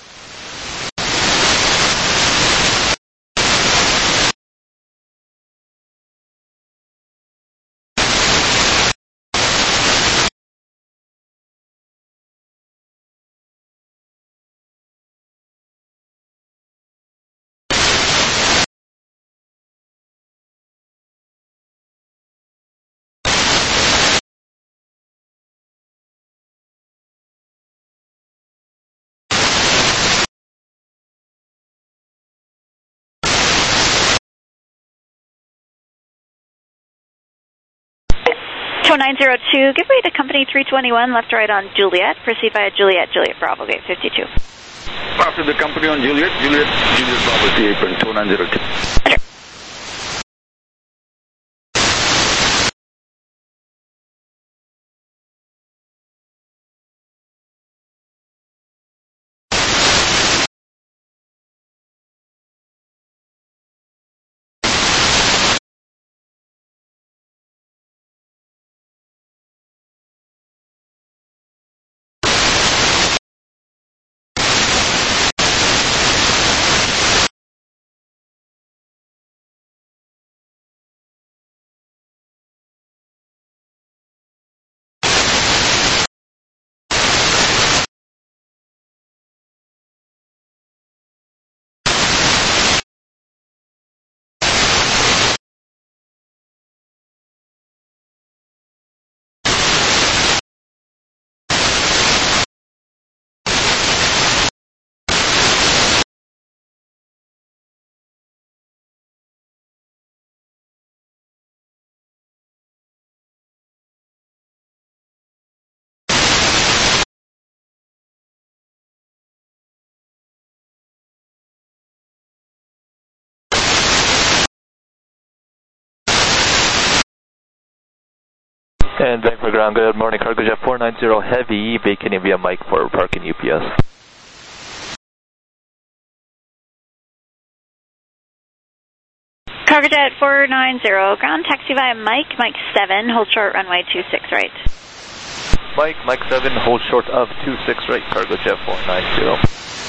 Tow 902, give way to company 321, left to right on Juliet, proceed via Juliet, Juliet Bravo, gate 52. After the company on Juliet Bravo, the apron 2902. Roger. And Vancouver Ground, good morning, Cargojet 490 Heavy, vacating via Mike for parking UPS. Cargojet 490, ground taxi via Mike 7, hold short runway 26 right. Mike 7, hold short of 26 right, Cargojet 490.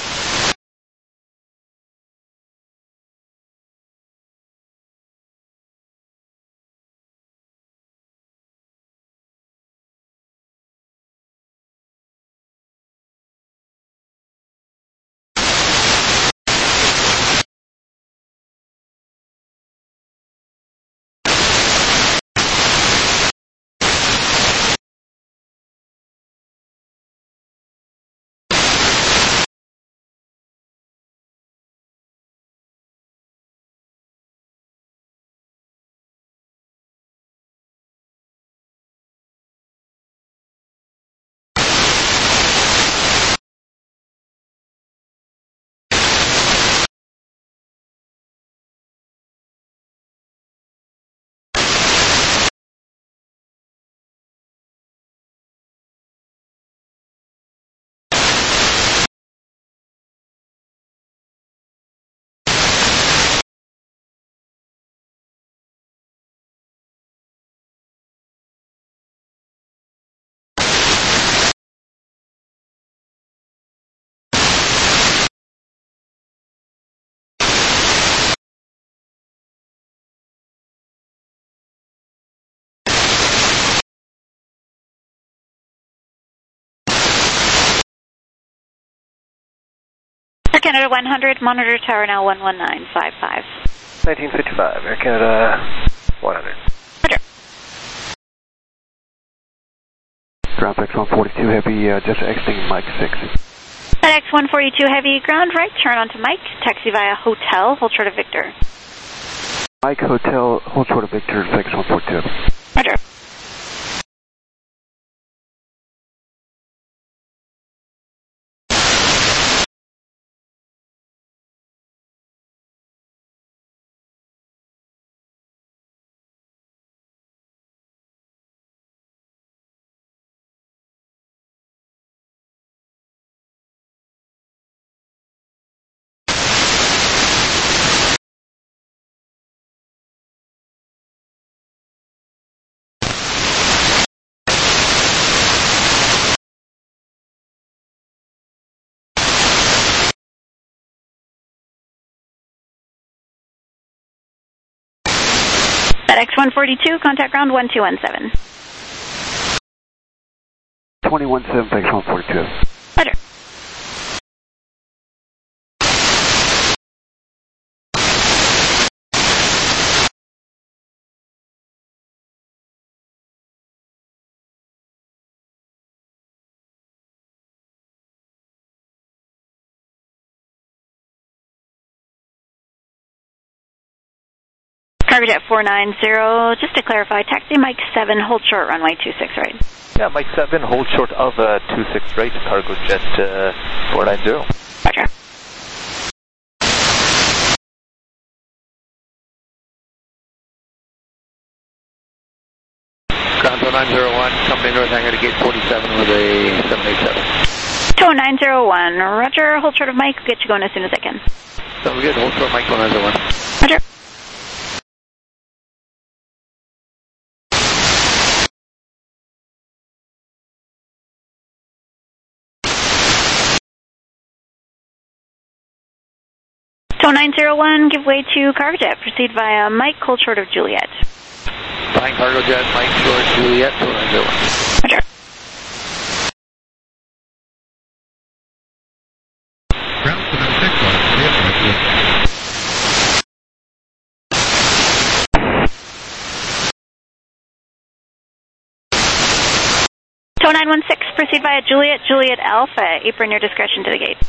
Air Canada 100, monitor tower now 11955. 1955, Air Canada 100. Roger. Ground FedEx 142 Heavy, just exiting Mike 6. FedEx 142 Heavy, ground right, turn onto Mike, taxi via Hotel, hold short of Victor. Mike Hotel, hold short of Victor, FedEx 142. Roger. FedEx 142, contact ground 1217. 217, FedEx 142. Roger. Cargojet 490, just to clarify, taxi Mike 7, hold short runway 26 right. Yeah, Mike 7, hold short of 26 right, Cargojet 490. Roger. Ground 0901, company North Hangar to gate 47 with a 787. 20901, roger, hold short of Mike, we'll get you going as soon as I can. Sounds good, hold short Mike 101. Roger. So 901, give way to Cargojet. Proceed via Mike, hold short of Juliet. Flying Cargojet, Mike short, Juliet, 290. Roger. Ground 916, proceed via Juliet Alpha. Apron your discretion to the gate.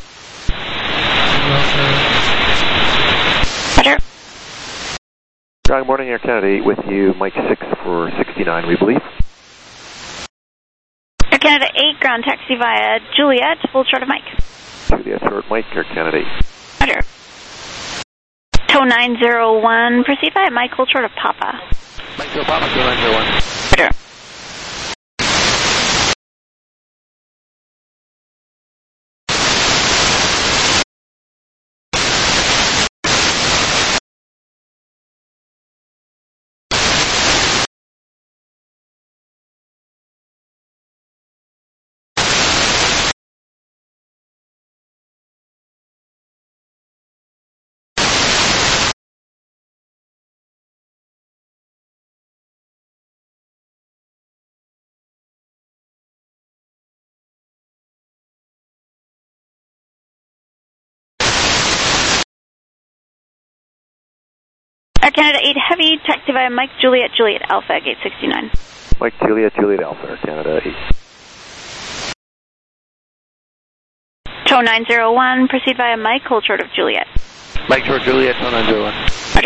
Roger. Good morning, Air Canada 8 with you, Mike 6 for 69, we believe. Air Canada 8, ground taxi via Juliet, hold short of Mike. Juliet short Mike, Air Canada 8. Roger. TOW 901, proceed via Mike, hold short of Papa. Mike to Papa, 901. Roger. Air Canada 8 Heavy, taxi via Mike Juliet Juliet Alpha, gate 69. Mike Juliet Juliet Alpha, Air Canada 8. Tow 901, proceed via Mike, hold short of Juliet. Mike short Juliet, tow 901. Roger.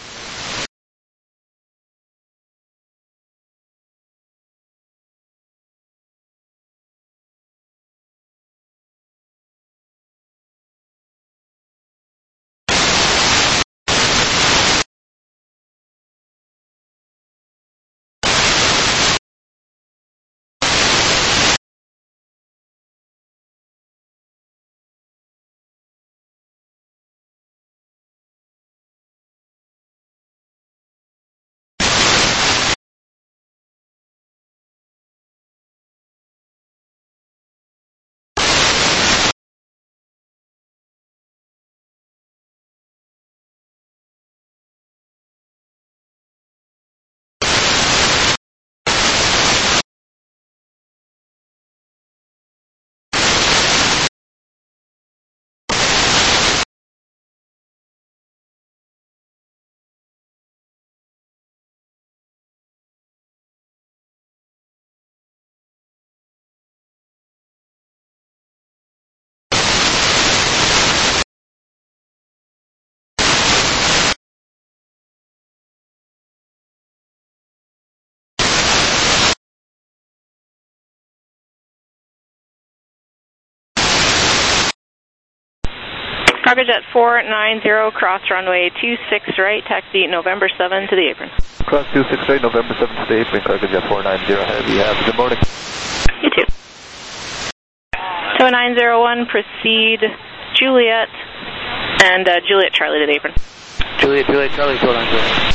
Cargojet 490, cross runway 26 right, taxi November 7 to the apron. Cross 26 right, November 7 to the apron, Cargojet 490, heavy, have good morning. You too. Tow 901, proceed Juliet, and Juliet Charlie to the apron. Juliet Charlie, tow 901.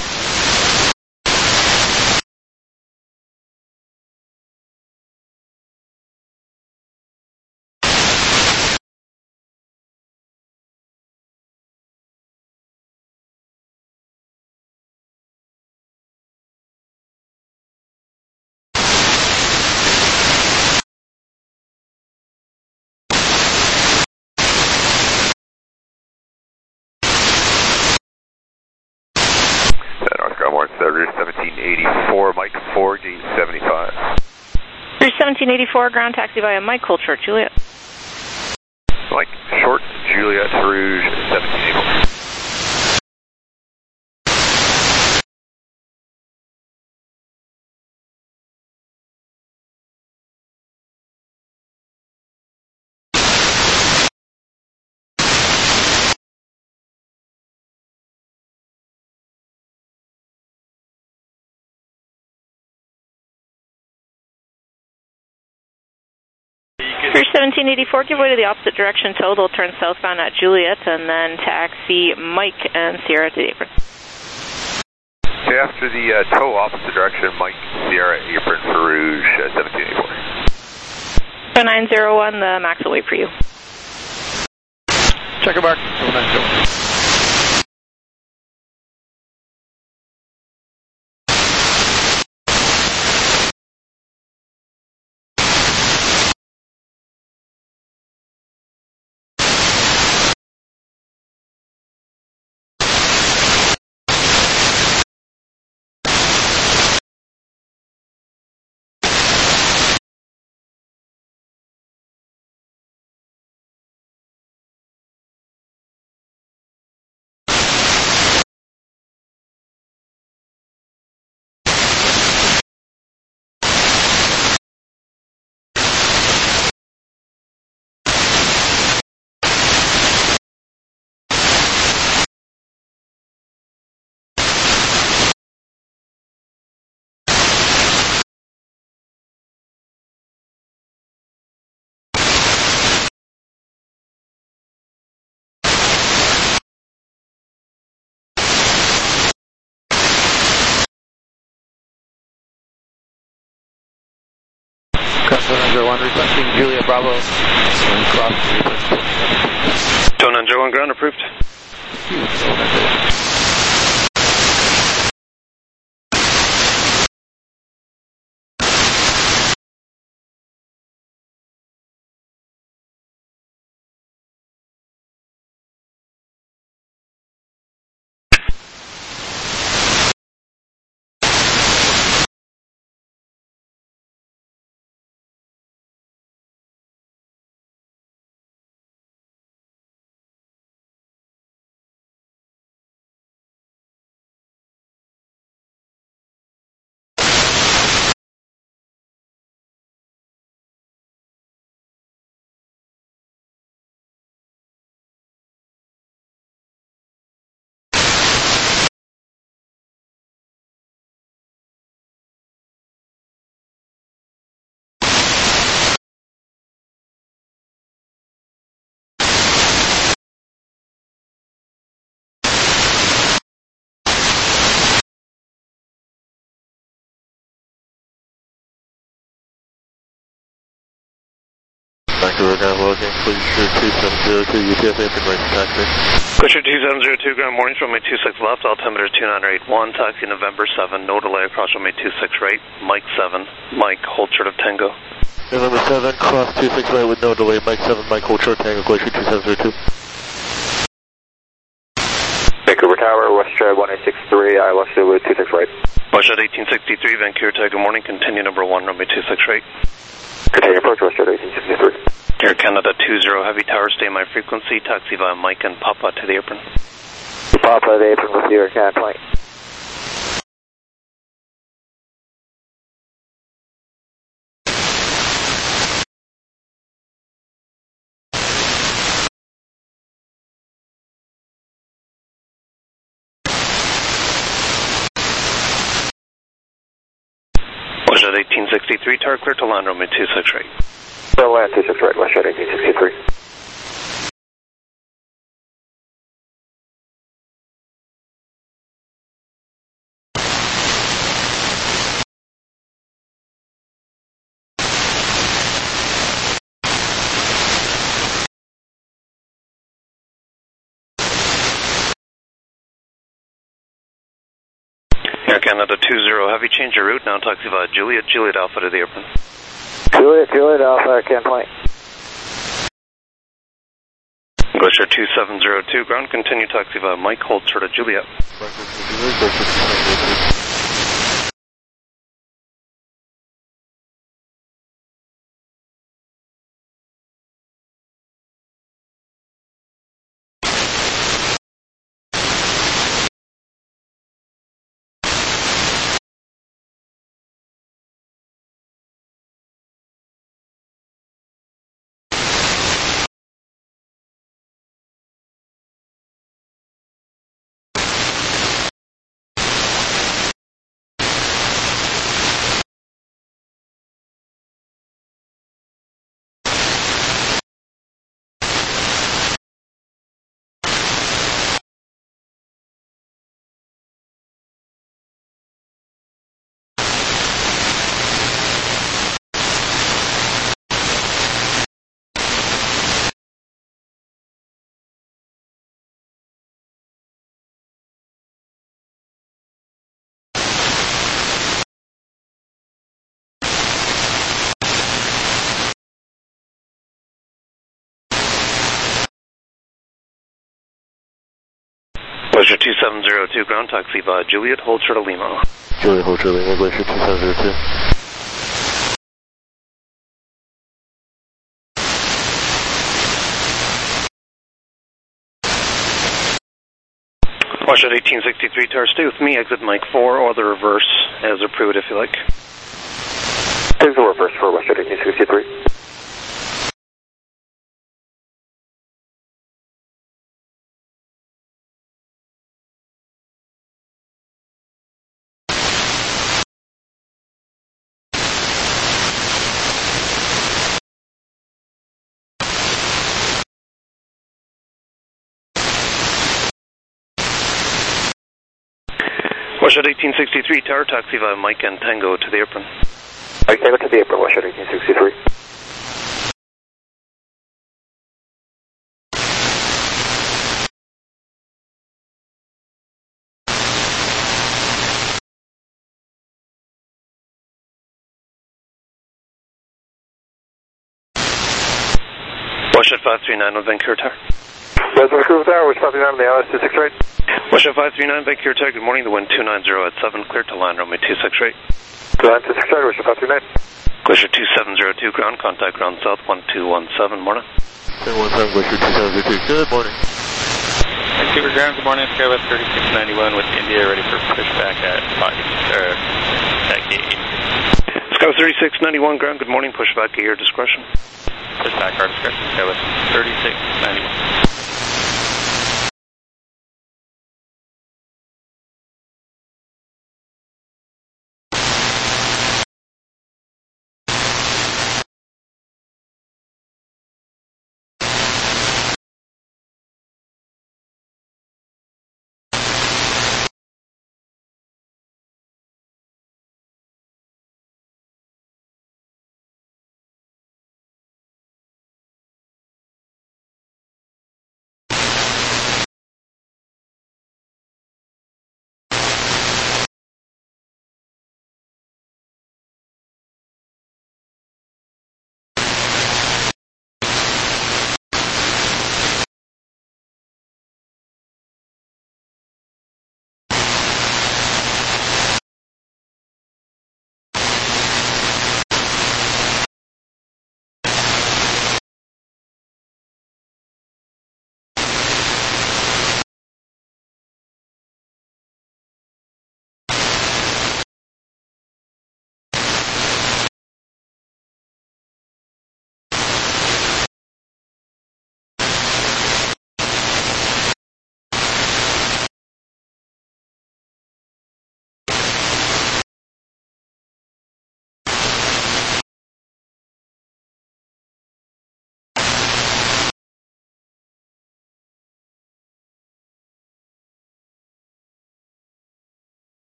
North Route 1784, Mike 4, gate 75. Route 1784, ground taxi via Mike, hold short Juliet. Mike short Juliet Rouge 1784. Route 1784, give way to the opposite direction, total, turn southbound at Juliet, and then taxi Mike and Sierra to the apron. Okay, after the tow opposite direction, Mike Sierra apron for Rouge 1784. 901, the max will wait for you. Checker mark, 901. Cross 901, requesting Julia Bravo, and cross 3. Tow 901, ground approved. Vancouver ground logging, Glacier 2702, UTF apron right to taxi. Glacier 2702, ground morning, runway 26 left, altimeter 2981, taxi November 7, no delay across runway 26 right, Mike 7, Mike, hold short of Tango. November 7, cross 26 right with no delay, Mike 7, Mike, hold short Tango, Glacier 2702. Vancouver Tower, West Jet 1863, I lost you with 26 right. West Jet 1863, Vancouver Tower, good morning, continue number 1, runway 26 right. Continue approach, West Jet 1863. Air Canada 20, heavy tower, stay my frequency, taxi via Mike and Papa to the apron. Papa to the apron with you, Air Canada 20. West Jet 1863, tower clear to land, runway 26 right. So land 26 right, West Jet 1863. Air Canada 20, heavy change your route, now taxi via Juliet, Juliet Alpha to the apron. Juliet Alpha, Air Canada 20. Glacier 2702, ground, continue taxi via Mike, hold short of Juliet. Glacier 2702, ground taxi via Juliet, hold short of Lima. Juliet, hold short of Lima, Glacier 2702. West Jet 1863, tower, stay with me, exit Mike 4, or the reverse, as approved if you like. Take the reverse for West Jet 1863. West Jet 1863, tower, taxi via Mike and Tango to the apron. Mike Tango to the apron, West Jet 1863. West Jet 539 with Vancouver Tower. West Vancouver Tower, West 539 on the LS 26 right. West Jet 539, Vancouver Tower, good morning, the wind 290 at 7, clear to land, runway 26 right. Land 26 right, West Jet 539. Glacier 2702, ground, contact ground south 1217, morning. 717, Glacier 2702, good morning. Vancouver ground, good morning, Skywest 3691 with India, ready for pushback at gate 8. Skywest 3691, ground, good morning, pushback at your discretion. Pushback our discretion, Skywest 3691.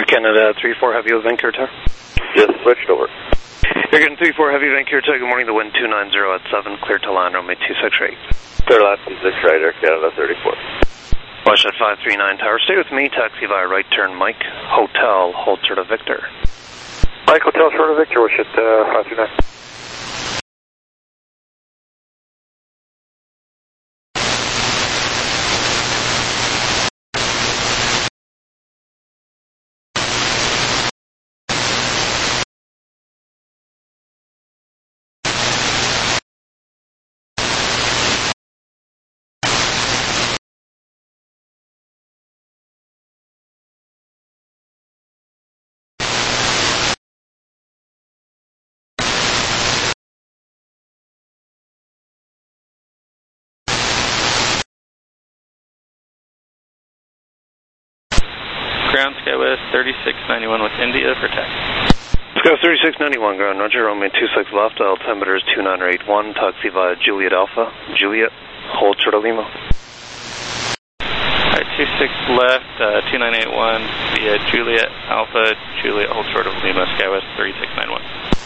Canada 3-4 Heavy with Vancouver Tower. Just switched over. You're getting 3-4 Heavy Vancouver Tower. Good morning, the wind 290 at 7, clear to land, runway 26 right. Clear land 26 right, Air Canada 34. Watch at 539 Tower. Stay with me, taxi via right turn, Mike, Hotel, hold short of Victor. Mike, Hotel, short of Victor, watch at 539. Ground Skywest 3691 with India for taxi. Skywest 3691, ground Roger, runway 26 left, altimeter is 2981, taxi via Juliet Alpha, Juliet, hold short of Lima. Alright, 26 left, 2981 via Juliet Alpha, Juliet, hold short of Lima, Skywest 3691.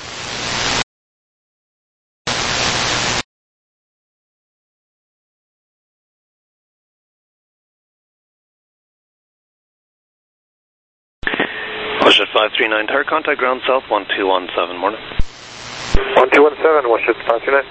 Watch at 539 Tower, contact ground south 1217, morning. 1217, watch at 539.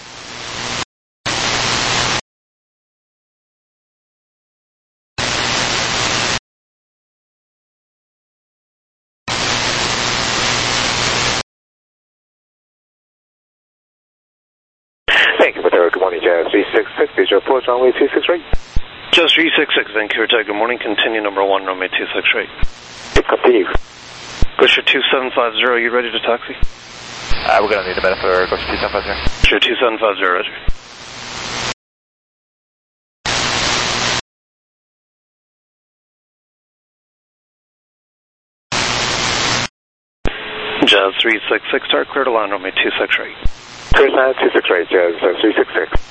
Thank you for the good morning, Jazz 366, is your approach runway 26 right. Jazz 366, Vancouver Tower, good morning, continue number 1, runway 26 right. Continue. Glacier 2750, you ready to taxi? We're going to need a minute for Glacier 2750. Glacier 2750, roger. Jazz 366, start clear to land, runway 26 right. Clear to land 26 right, Jazz 366.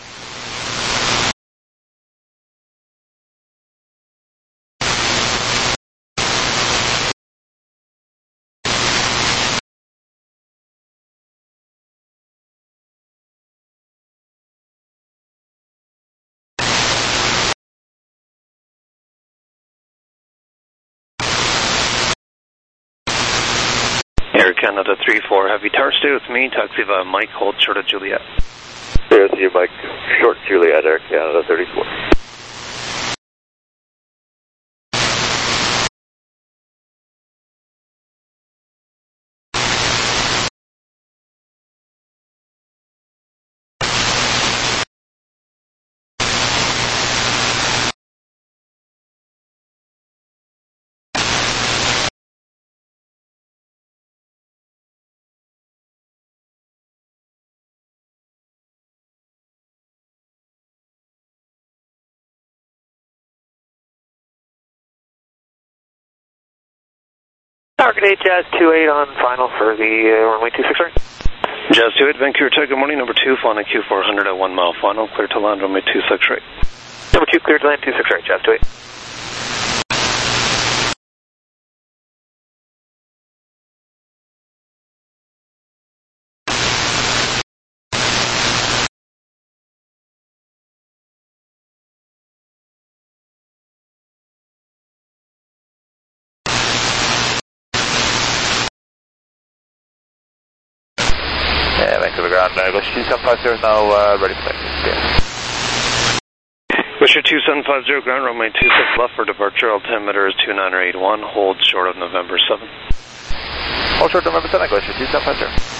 Air Canada 3-4 Heavy Tower, stay with me, taxi via Mike, hold short of Juliet. Stay with you, Mike, short Juliet, Air Canada 34. Target 8, Jazz 28 on final for the runway 26 right. Jazz 28, Vancouver Tower, good morning, number 2, flying Q400 at 1 mile final, clear to land, runway 26 right. Number 2, clear to land 26 right, Jazz 28. Vancouver ground, Glacier 2750 is now ready for taxi. Glacier 2750, ground runway 26 left for departure, altimeter is 2981, hold short of November 7. Hold short of November 7, Glacier 2750.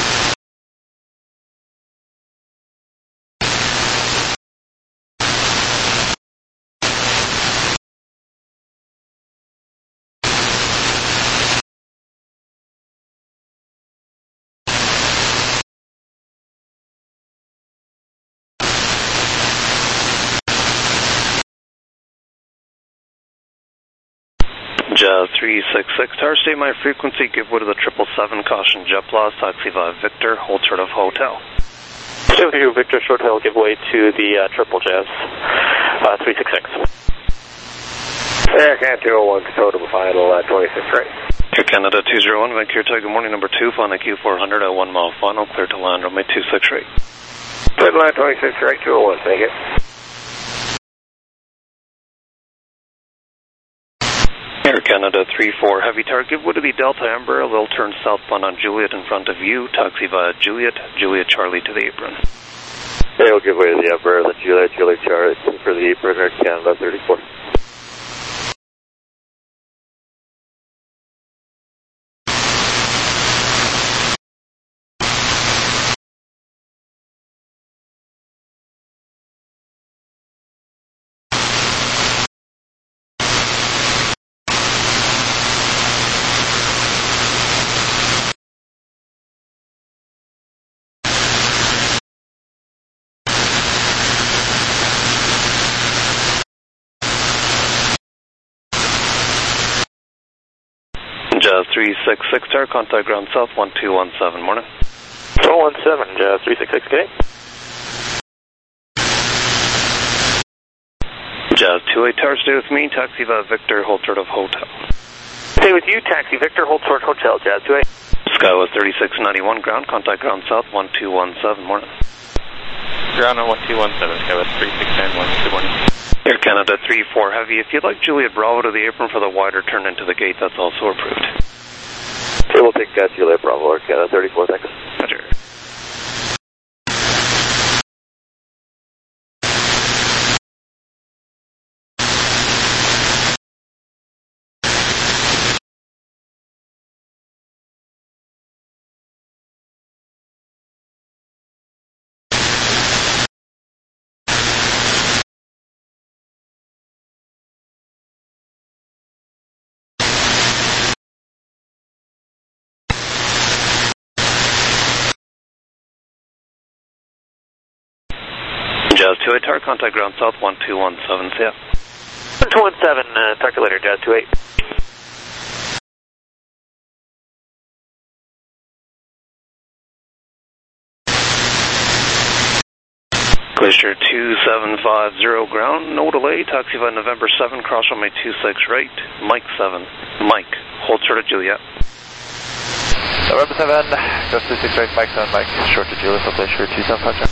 Jazz 366, tower, stay my frequency, give way to the 777, caution jet blast, taxi via Victor, hold short of hotel. Stay with you, Victor, short hill, give way to the triple Jazz 366. Air Canada 201, total final 26 right. Air Canada 201, Vancouver Tiger, morning number 2, on the Q400 at 1 mile final, clear to land, runway 26 right. Clear to land 26 right, 201, thank you. Air Canada 34, heavy target would be Delta Amber, a little turn southbound on Juliet in front of you, taxi via Juliet, Juliet Charlie to the apron. Okay, we'll give way to the Emperor, then Juliet, Juliet Charlie for the apron, Air Canada 34. Jazz 366, tower, contact ground south 1217, morning. 1217, Jazz 366, okay. Jazz 28, tower, stay with me, taxi via Victor, hold short of hotel. Stay with you, taxi Victor, hold short hotel, Jazz 28. Skywest 3691, ground, contact ground south 1217, morning. Ground on 1217, Skywest 3691, good morning. Air Canada 34 heavy, if you'd like Juliet Bravo to the apron for the wider turn into the gate, that's also approved. Okay, we'll take Juliet Bravo, Air Canada 34, thanks. Roger. Jazz 28, tower, contact ground south 1217, see ya. 1217, talk to you later, Jazz 28. Glacier 2750, ground, no delay, taxi via November 7, cross runway 26 right, Mike 7, Mike, hold short of Juliet. November 7, cross 26 right, Mike 7, Mike, short to Juliet, for Glacier 2750.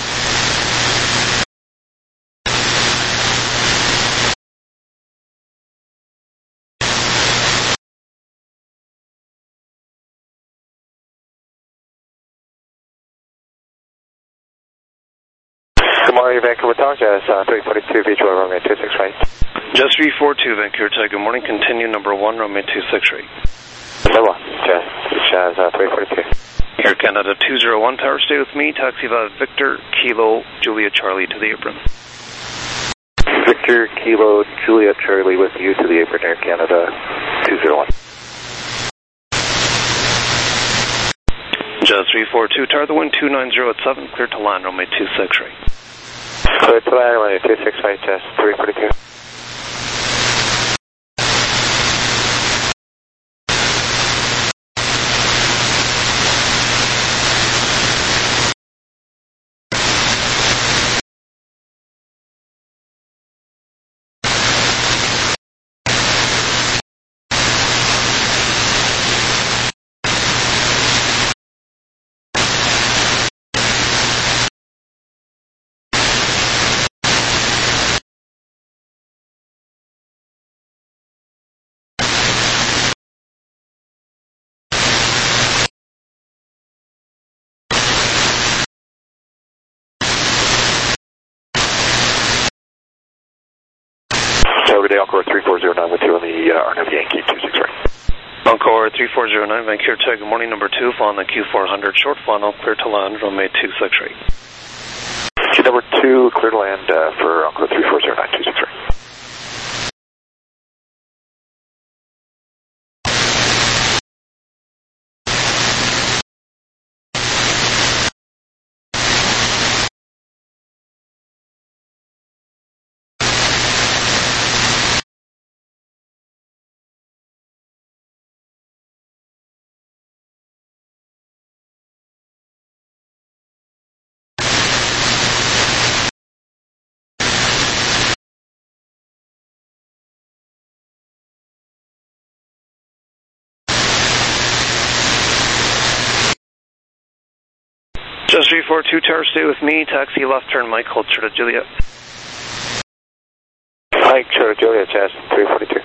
Good morning, Vancouver Tower, Jazz 342, beach road, runway 26 right. Jazz 342, Vancouver Tiger, good morning, continue number 1, runway 26 right. Number 1, Jazz 342. Air Canada 201, tower, stay with me, taxi via Victor, Kilo, Juliet Charlie to the apron. Victor, Kilo, Juliet Charlie with you to the apron, Air Canada 201. Jazz 342, tower, the wind 290 at 7, clear to land, runway 26 right. Clear to land, runway 26 right, Jazz 342. Good day, Encore 3409 with you on the RNAV Yankee 26 right. Encore 3409, Vancouver Tiger, good morning, number 2, on the Q400, short final, clear to land, runway 26 right. Number 2, clear to land for Encore 3409, 26 right. Just 342 Tower, stay with me. Taxi left turn, Mike, hold short of Juliet. Mike, short of Juliet, Jazz 342.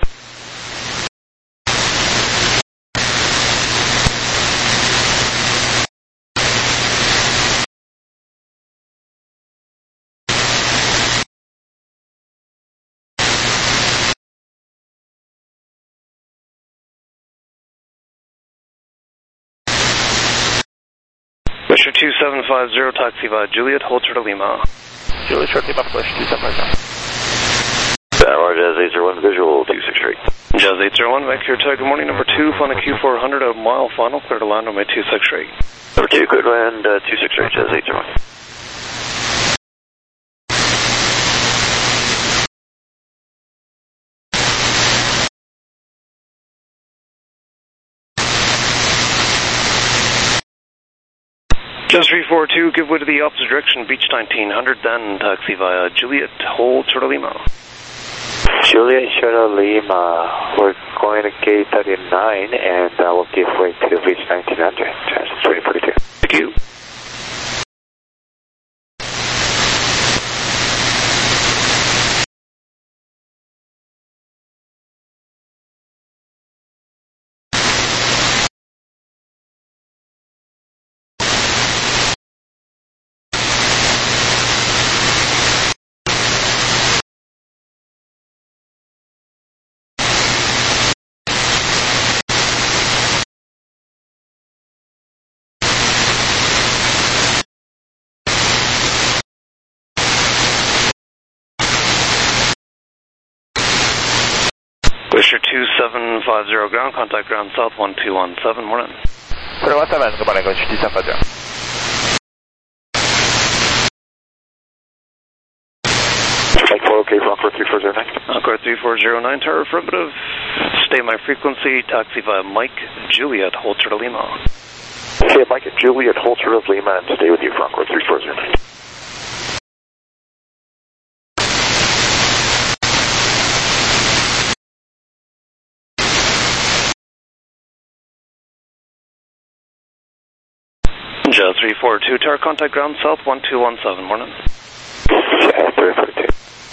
Glacier 2750, taxi via Juliet, hold short of Lima. Juliet, short Lima, Glacier 2750. Roger, Jazz 801, visual 263. Jazz 801, back here, good morning, number 2, on a Q400, a mile final, clear to land on my 263. Number 2, clear to land, 263, Jazz 801. Just 342, give way to the opposite direction, beach 1900, then taxi via Juliet, hold short of Lima. Juliet, short of Lima, we're going to gate 39 and we'll give way to beach 1900, 342. Thank you. Glacier 2750, ground contact ground south 1217, morning. 417, good morning, Glacier 2750. Mike 4, okay, Encore 3409. Encore 3409, tower affirmative. Stay my frequency, taxi via Mike, Juliet, hold short of Lima. Okay, Mike and Juliet, hold short of Lima and stay with you for Encore 3409. Jazz 342, tower contact ground south 1217, morning. Jazz 342.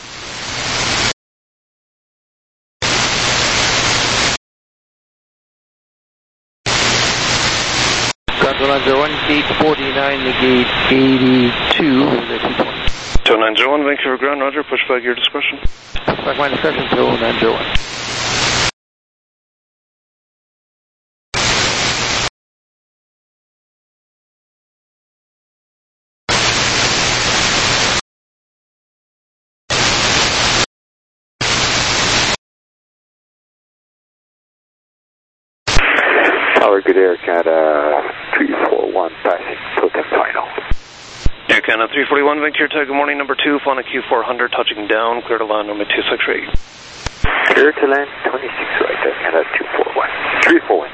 Ground 101, gate 49, negate 82, over 220. 2901, Vancouver ground, roger, push back your discretion. Pushback my discretion, 0901. Tower, good Air Canada 341, passing totem final. Air Canada 341, Vancouver, good morning, number 2, on a Q400, touching down, clear to land on my 263. Clear to land 26 right, Air Canada 241, 341.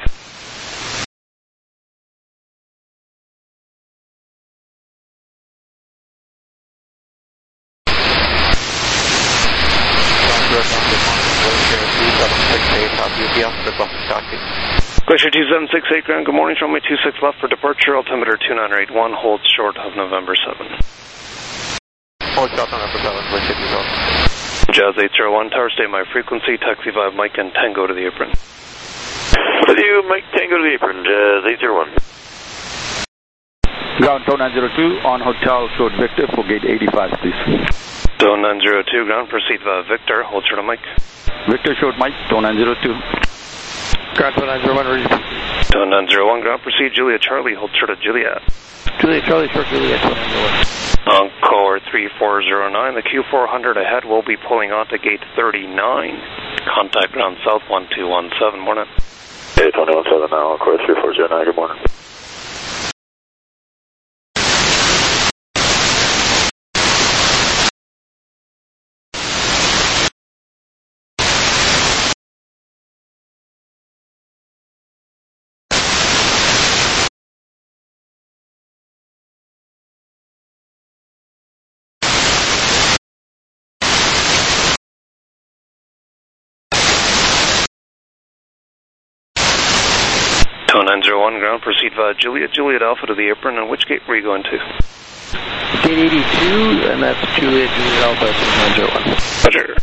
Glacier 2768, ground, good morning, runway 26 left for departure, altimeter 29881, hold short of November 7. Hold short of November 7, Glacier 27. Jazz 801, tower, stay my frequency, taxi via Mike and Tango to the apron. With you, Mike, Tango to the apron, Jazz 801. Ground 902 on Hotel Short Victor for gate 85, please. 902, ground, proceed via Victor, hold short of Mike. Victor Short Mike, 902. Ground 901, ready. 901, ground, proceed Juliet Charlie, hold short of Juliet. Juliet Charlie, short Juliet, 901. Encore 3409, the Q400 ahead will be pulling onto gate 39. Contact ground south 1217, morning. Hey, 1217 now, Encore 3409, good morning. 2901 ground, proceed via Juliet Alpha to the apron, and which gate were you going to? Gate 82, and that's Juliet Alpha 2901. Roger.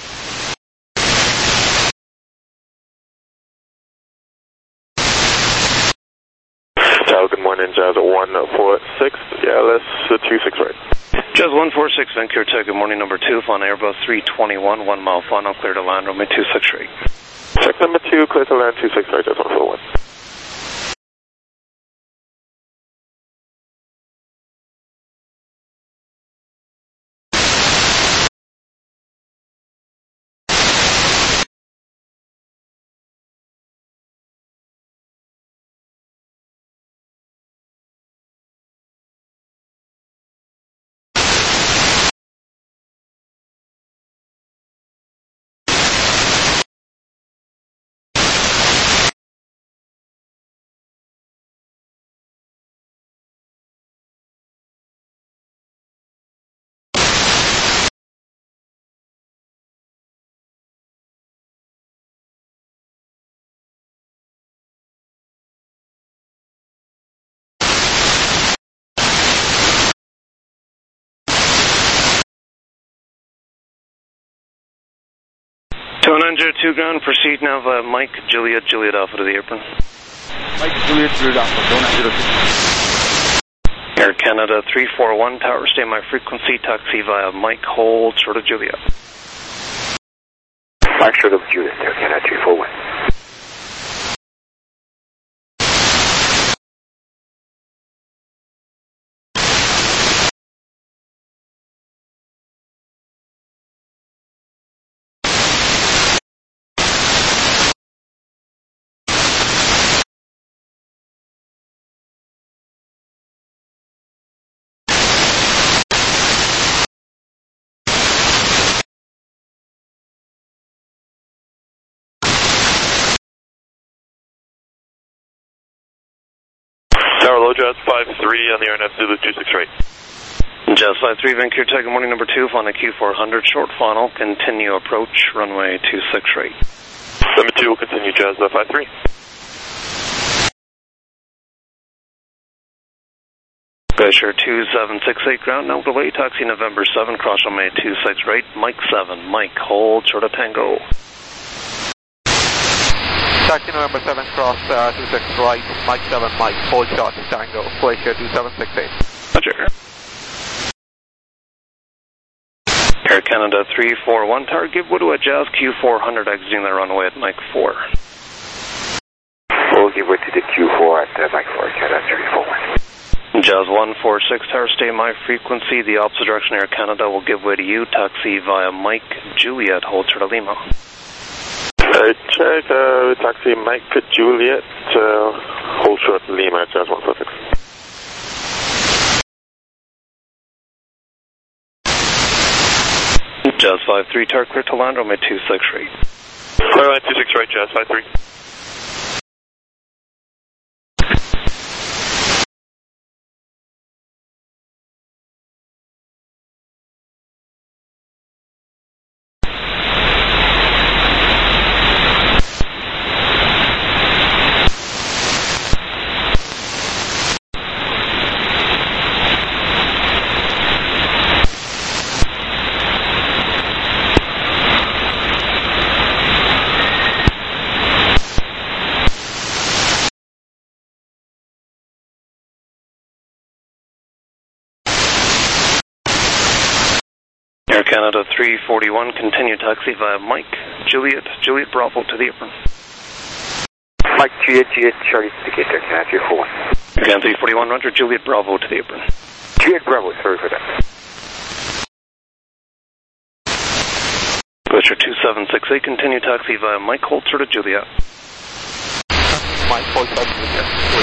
Good morning, Jazz 146, LS 26 right. Jazz 146, Vancouver Tech, good morning, number 2, on Airbus 321, 1 mile final, clear to land, runway 26 right. Check number 2, clear to land 26 right, Jazz 141. Two ground, proceed now via Mike, Juliet Alpha to the apron. Mike, Juliet Alpha, 2902. Air Canada 341, tower, stay my frequency, taxi via Mike, hold, short of Juliet. Mike, short of Juliet, Air Canada 341. Tower low, Jazz 53 on the RNF Zulu 26 right. Jazz 53, Vancouver Tech, good morning, number 2, on a Q400, short final, continue approach, runway 26 right. Number 2 will continue, Jazz 53. Glacier 2768 ground, no delay, taxi November 7, cross runway 26 right, Mike 7, Mike, hold, short of Tango. Taxi November 7, cross 26 right, Mike 7, Mike, hold short, Tango, Glacier 2768. Roger. Air Canada 341, tower, give Woodoo a Jazz Q400 exiting the runway at Mike 4. We'll give way to the Q4 at Mike 4, Canada 341. Jazz 146, tower, stay my frequency, the opposite direction Air Canada will give way to you, taxi via Mike, Juliet, hold short of Lima. Check, taxi Mike Juliet, hold short Lima, Jazz 146. Jazz 53, tower, clear to land, runway 26 right. Clear line 26 right, Jazz 53. Air Canada 341, continue taxi via Mike, Juliet Bravo to the apron. Mike, Juliet, Charlie, indicator, Canada 341. Air Canada 341, roger, Juliet Bravo to the apron. Juliet Bravo, sorry for that. Glacier 2768, continue taxi via Mike, hold short of Juliet. Mike, hold short of Juliet.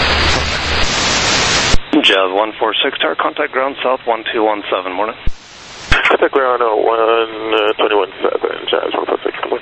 Jazz 146, tower, contact ground south 1217, morning. Contact ground 1217, Jazz 146, come on.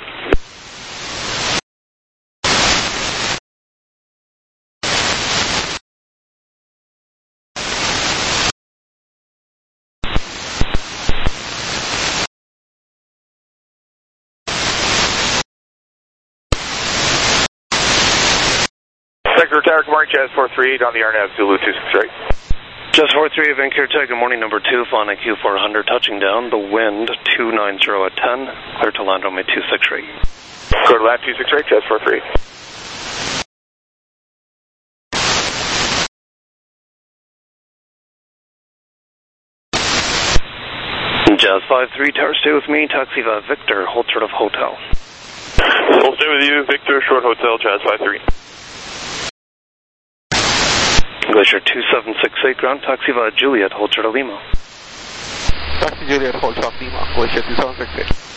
Sector Tower, good morning, Jazz 438 on the RNAV Zulu 26 right. Jazz 438, Vancouver Tech, good morning, number 2, flying IQ 400, touching down, the wind 290 at 10, clear to land on my 26 right. Clear to land 26 right, Jazz 438. Jazz 53, tower stay with me, taxi Victor, hold short of hotel. Hold stay with you, Victor, short hotel, Jazz 53. Glacier 2768, ground taxi Juliet, hold short of Lima. Taxi Juliet, hold short Lima, Glacier 2768.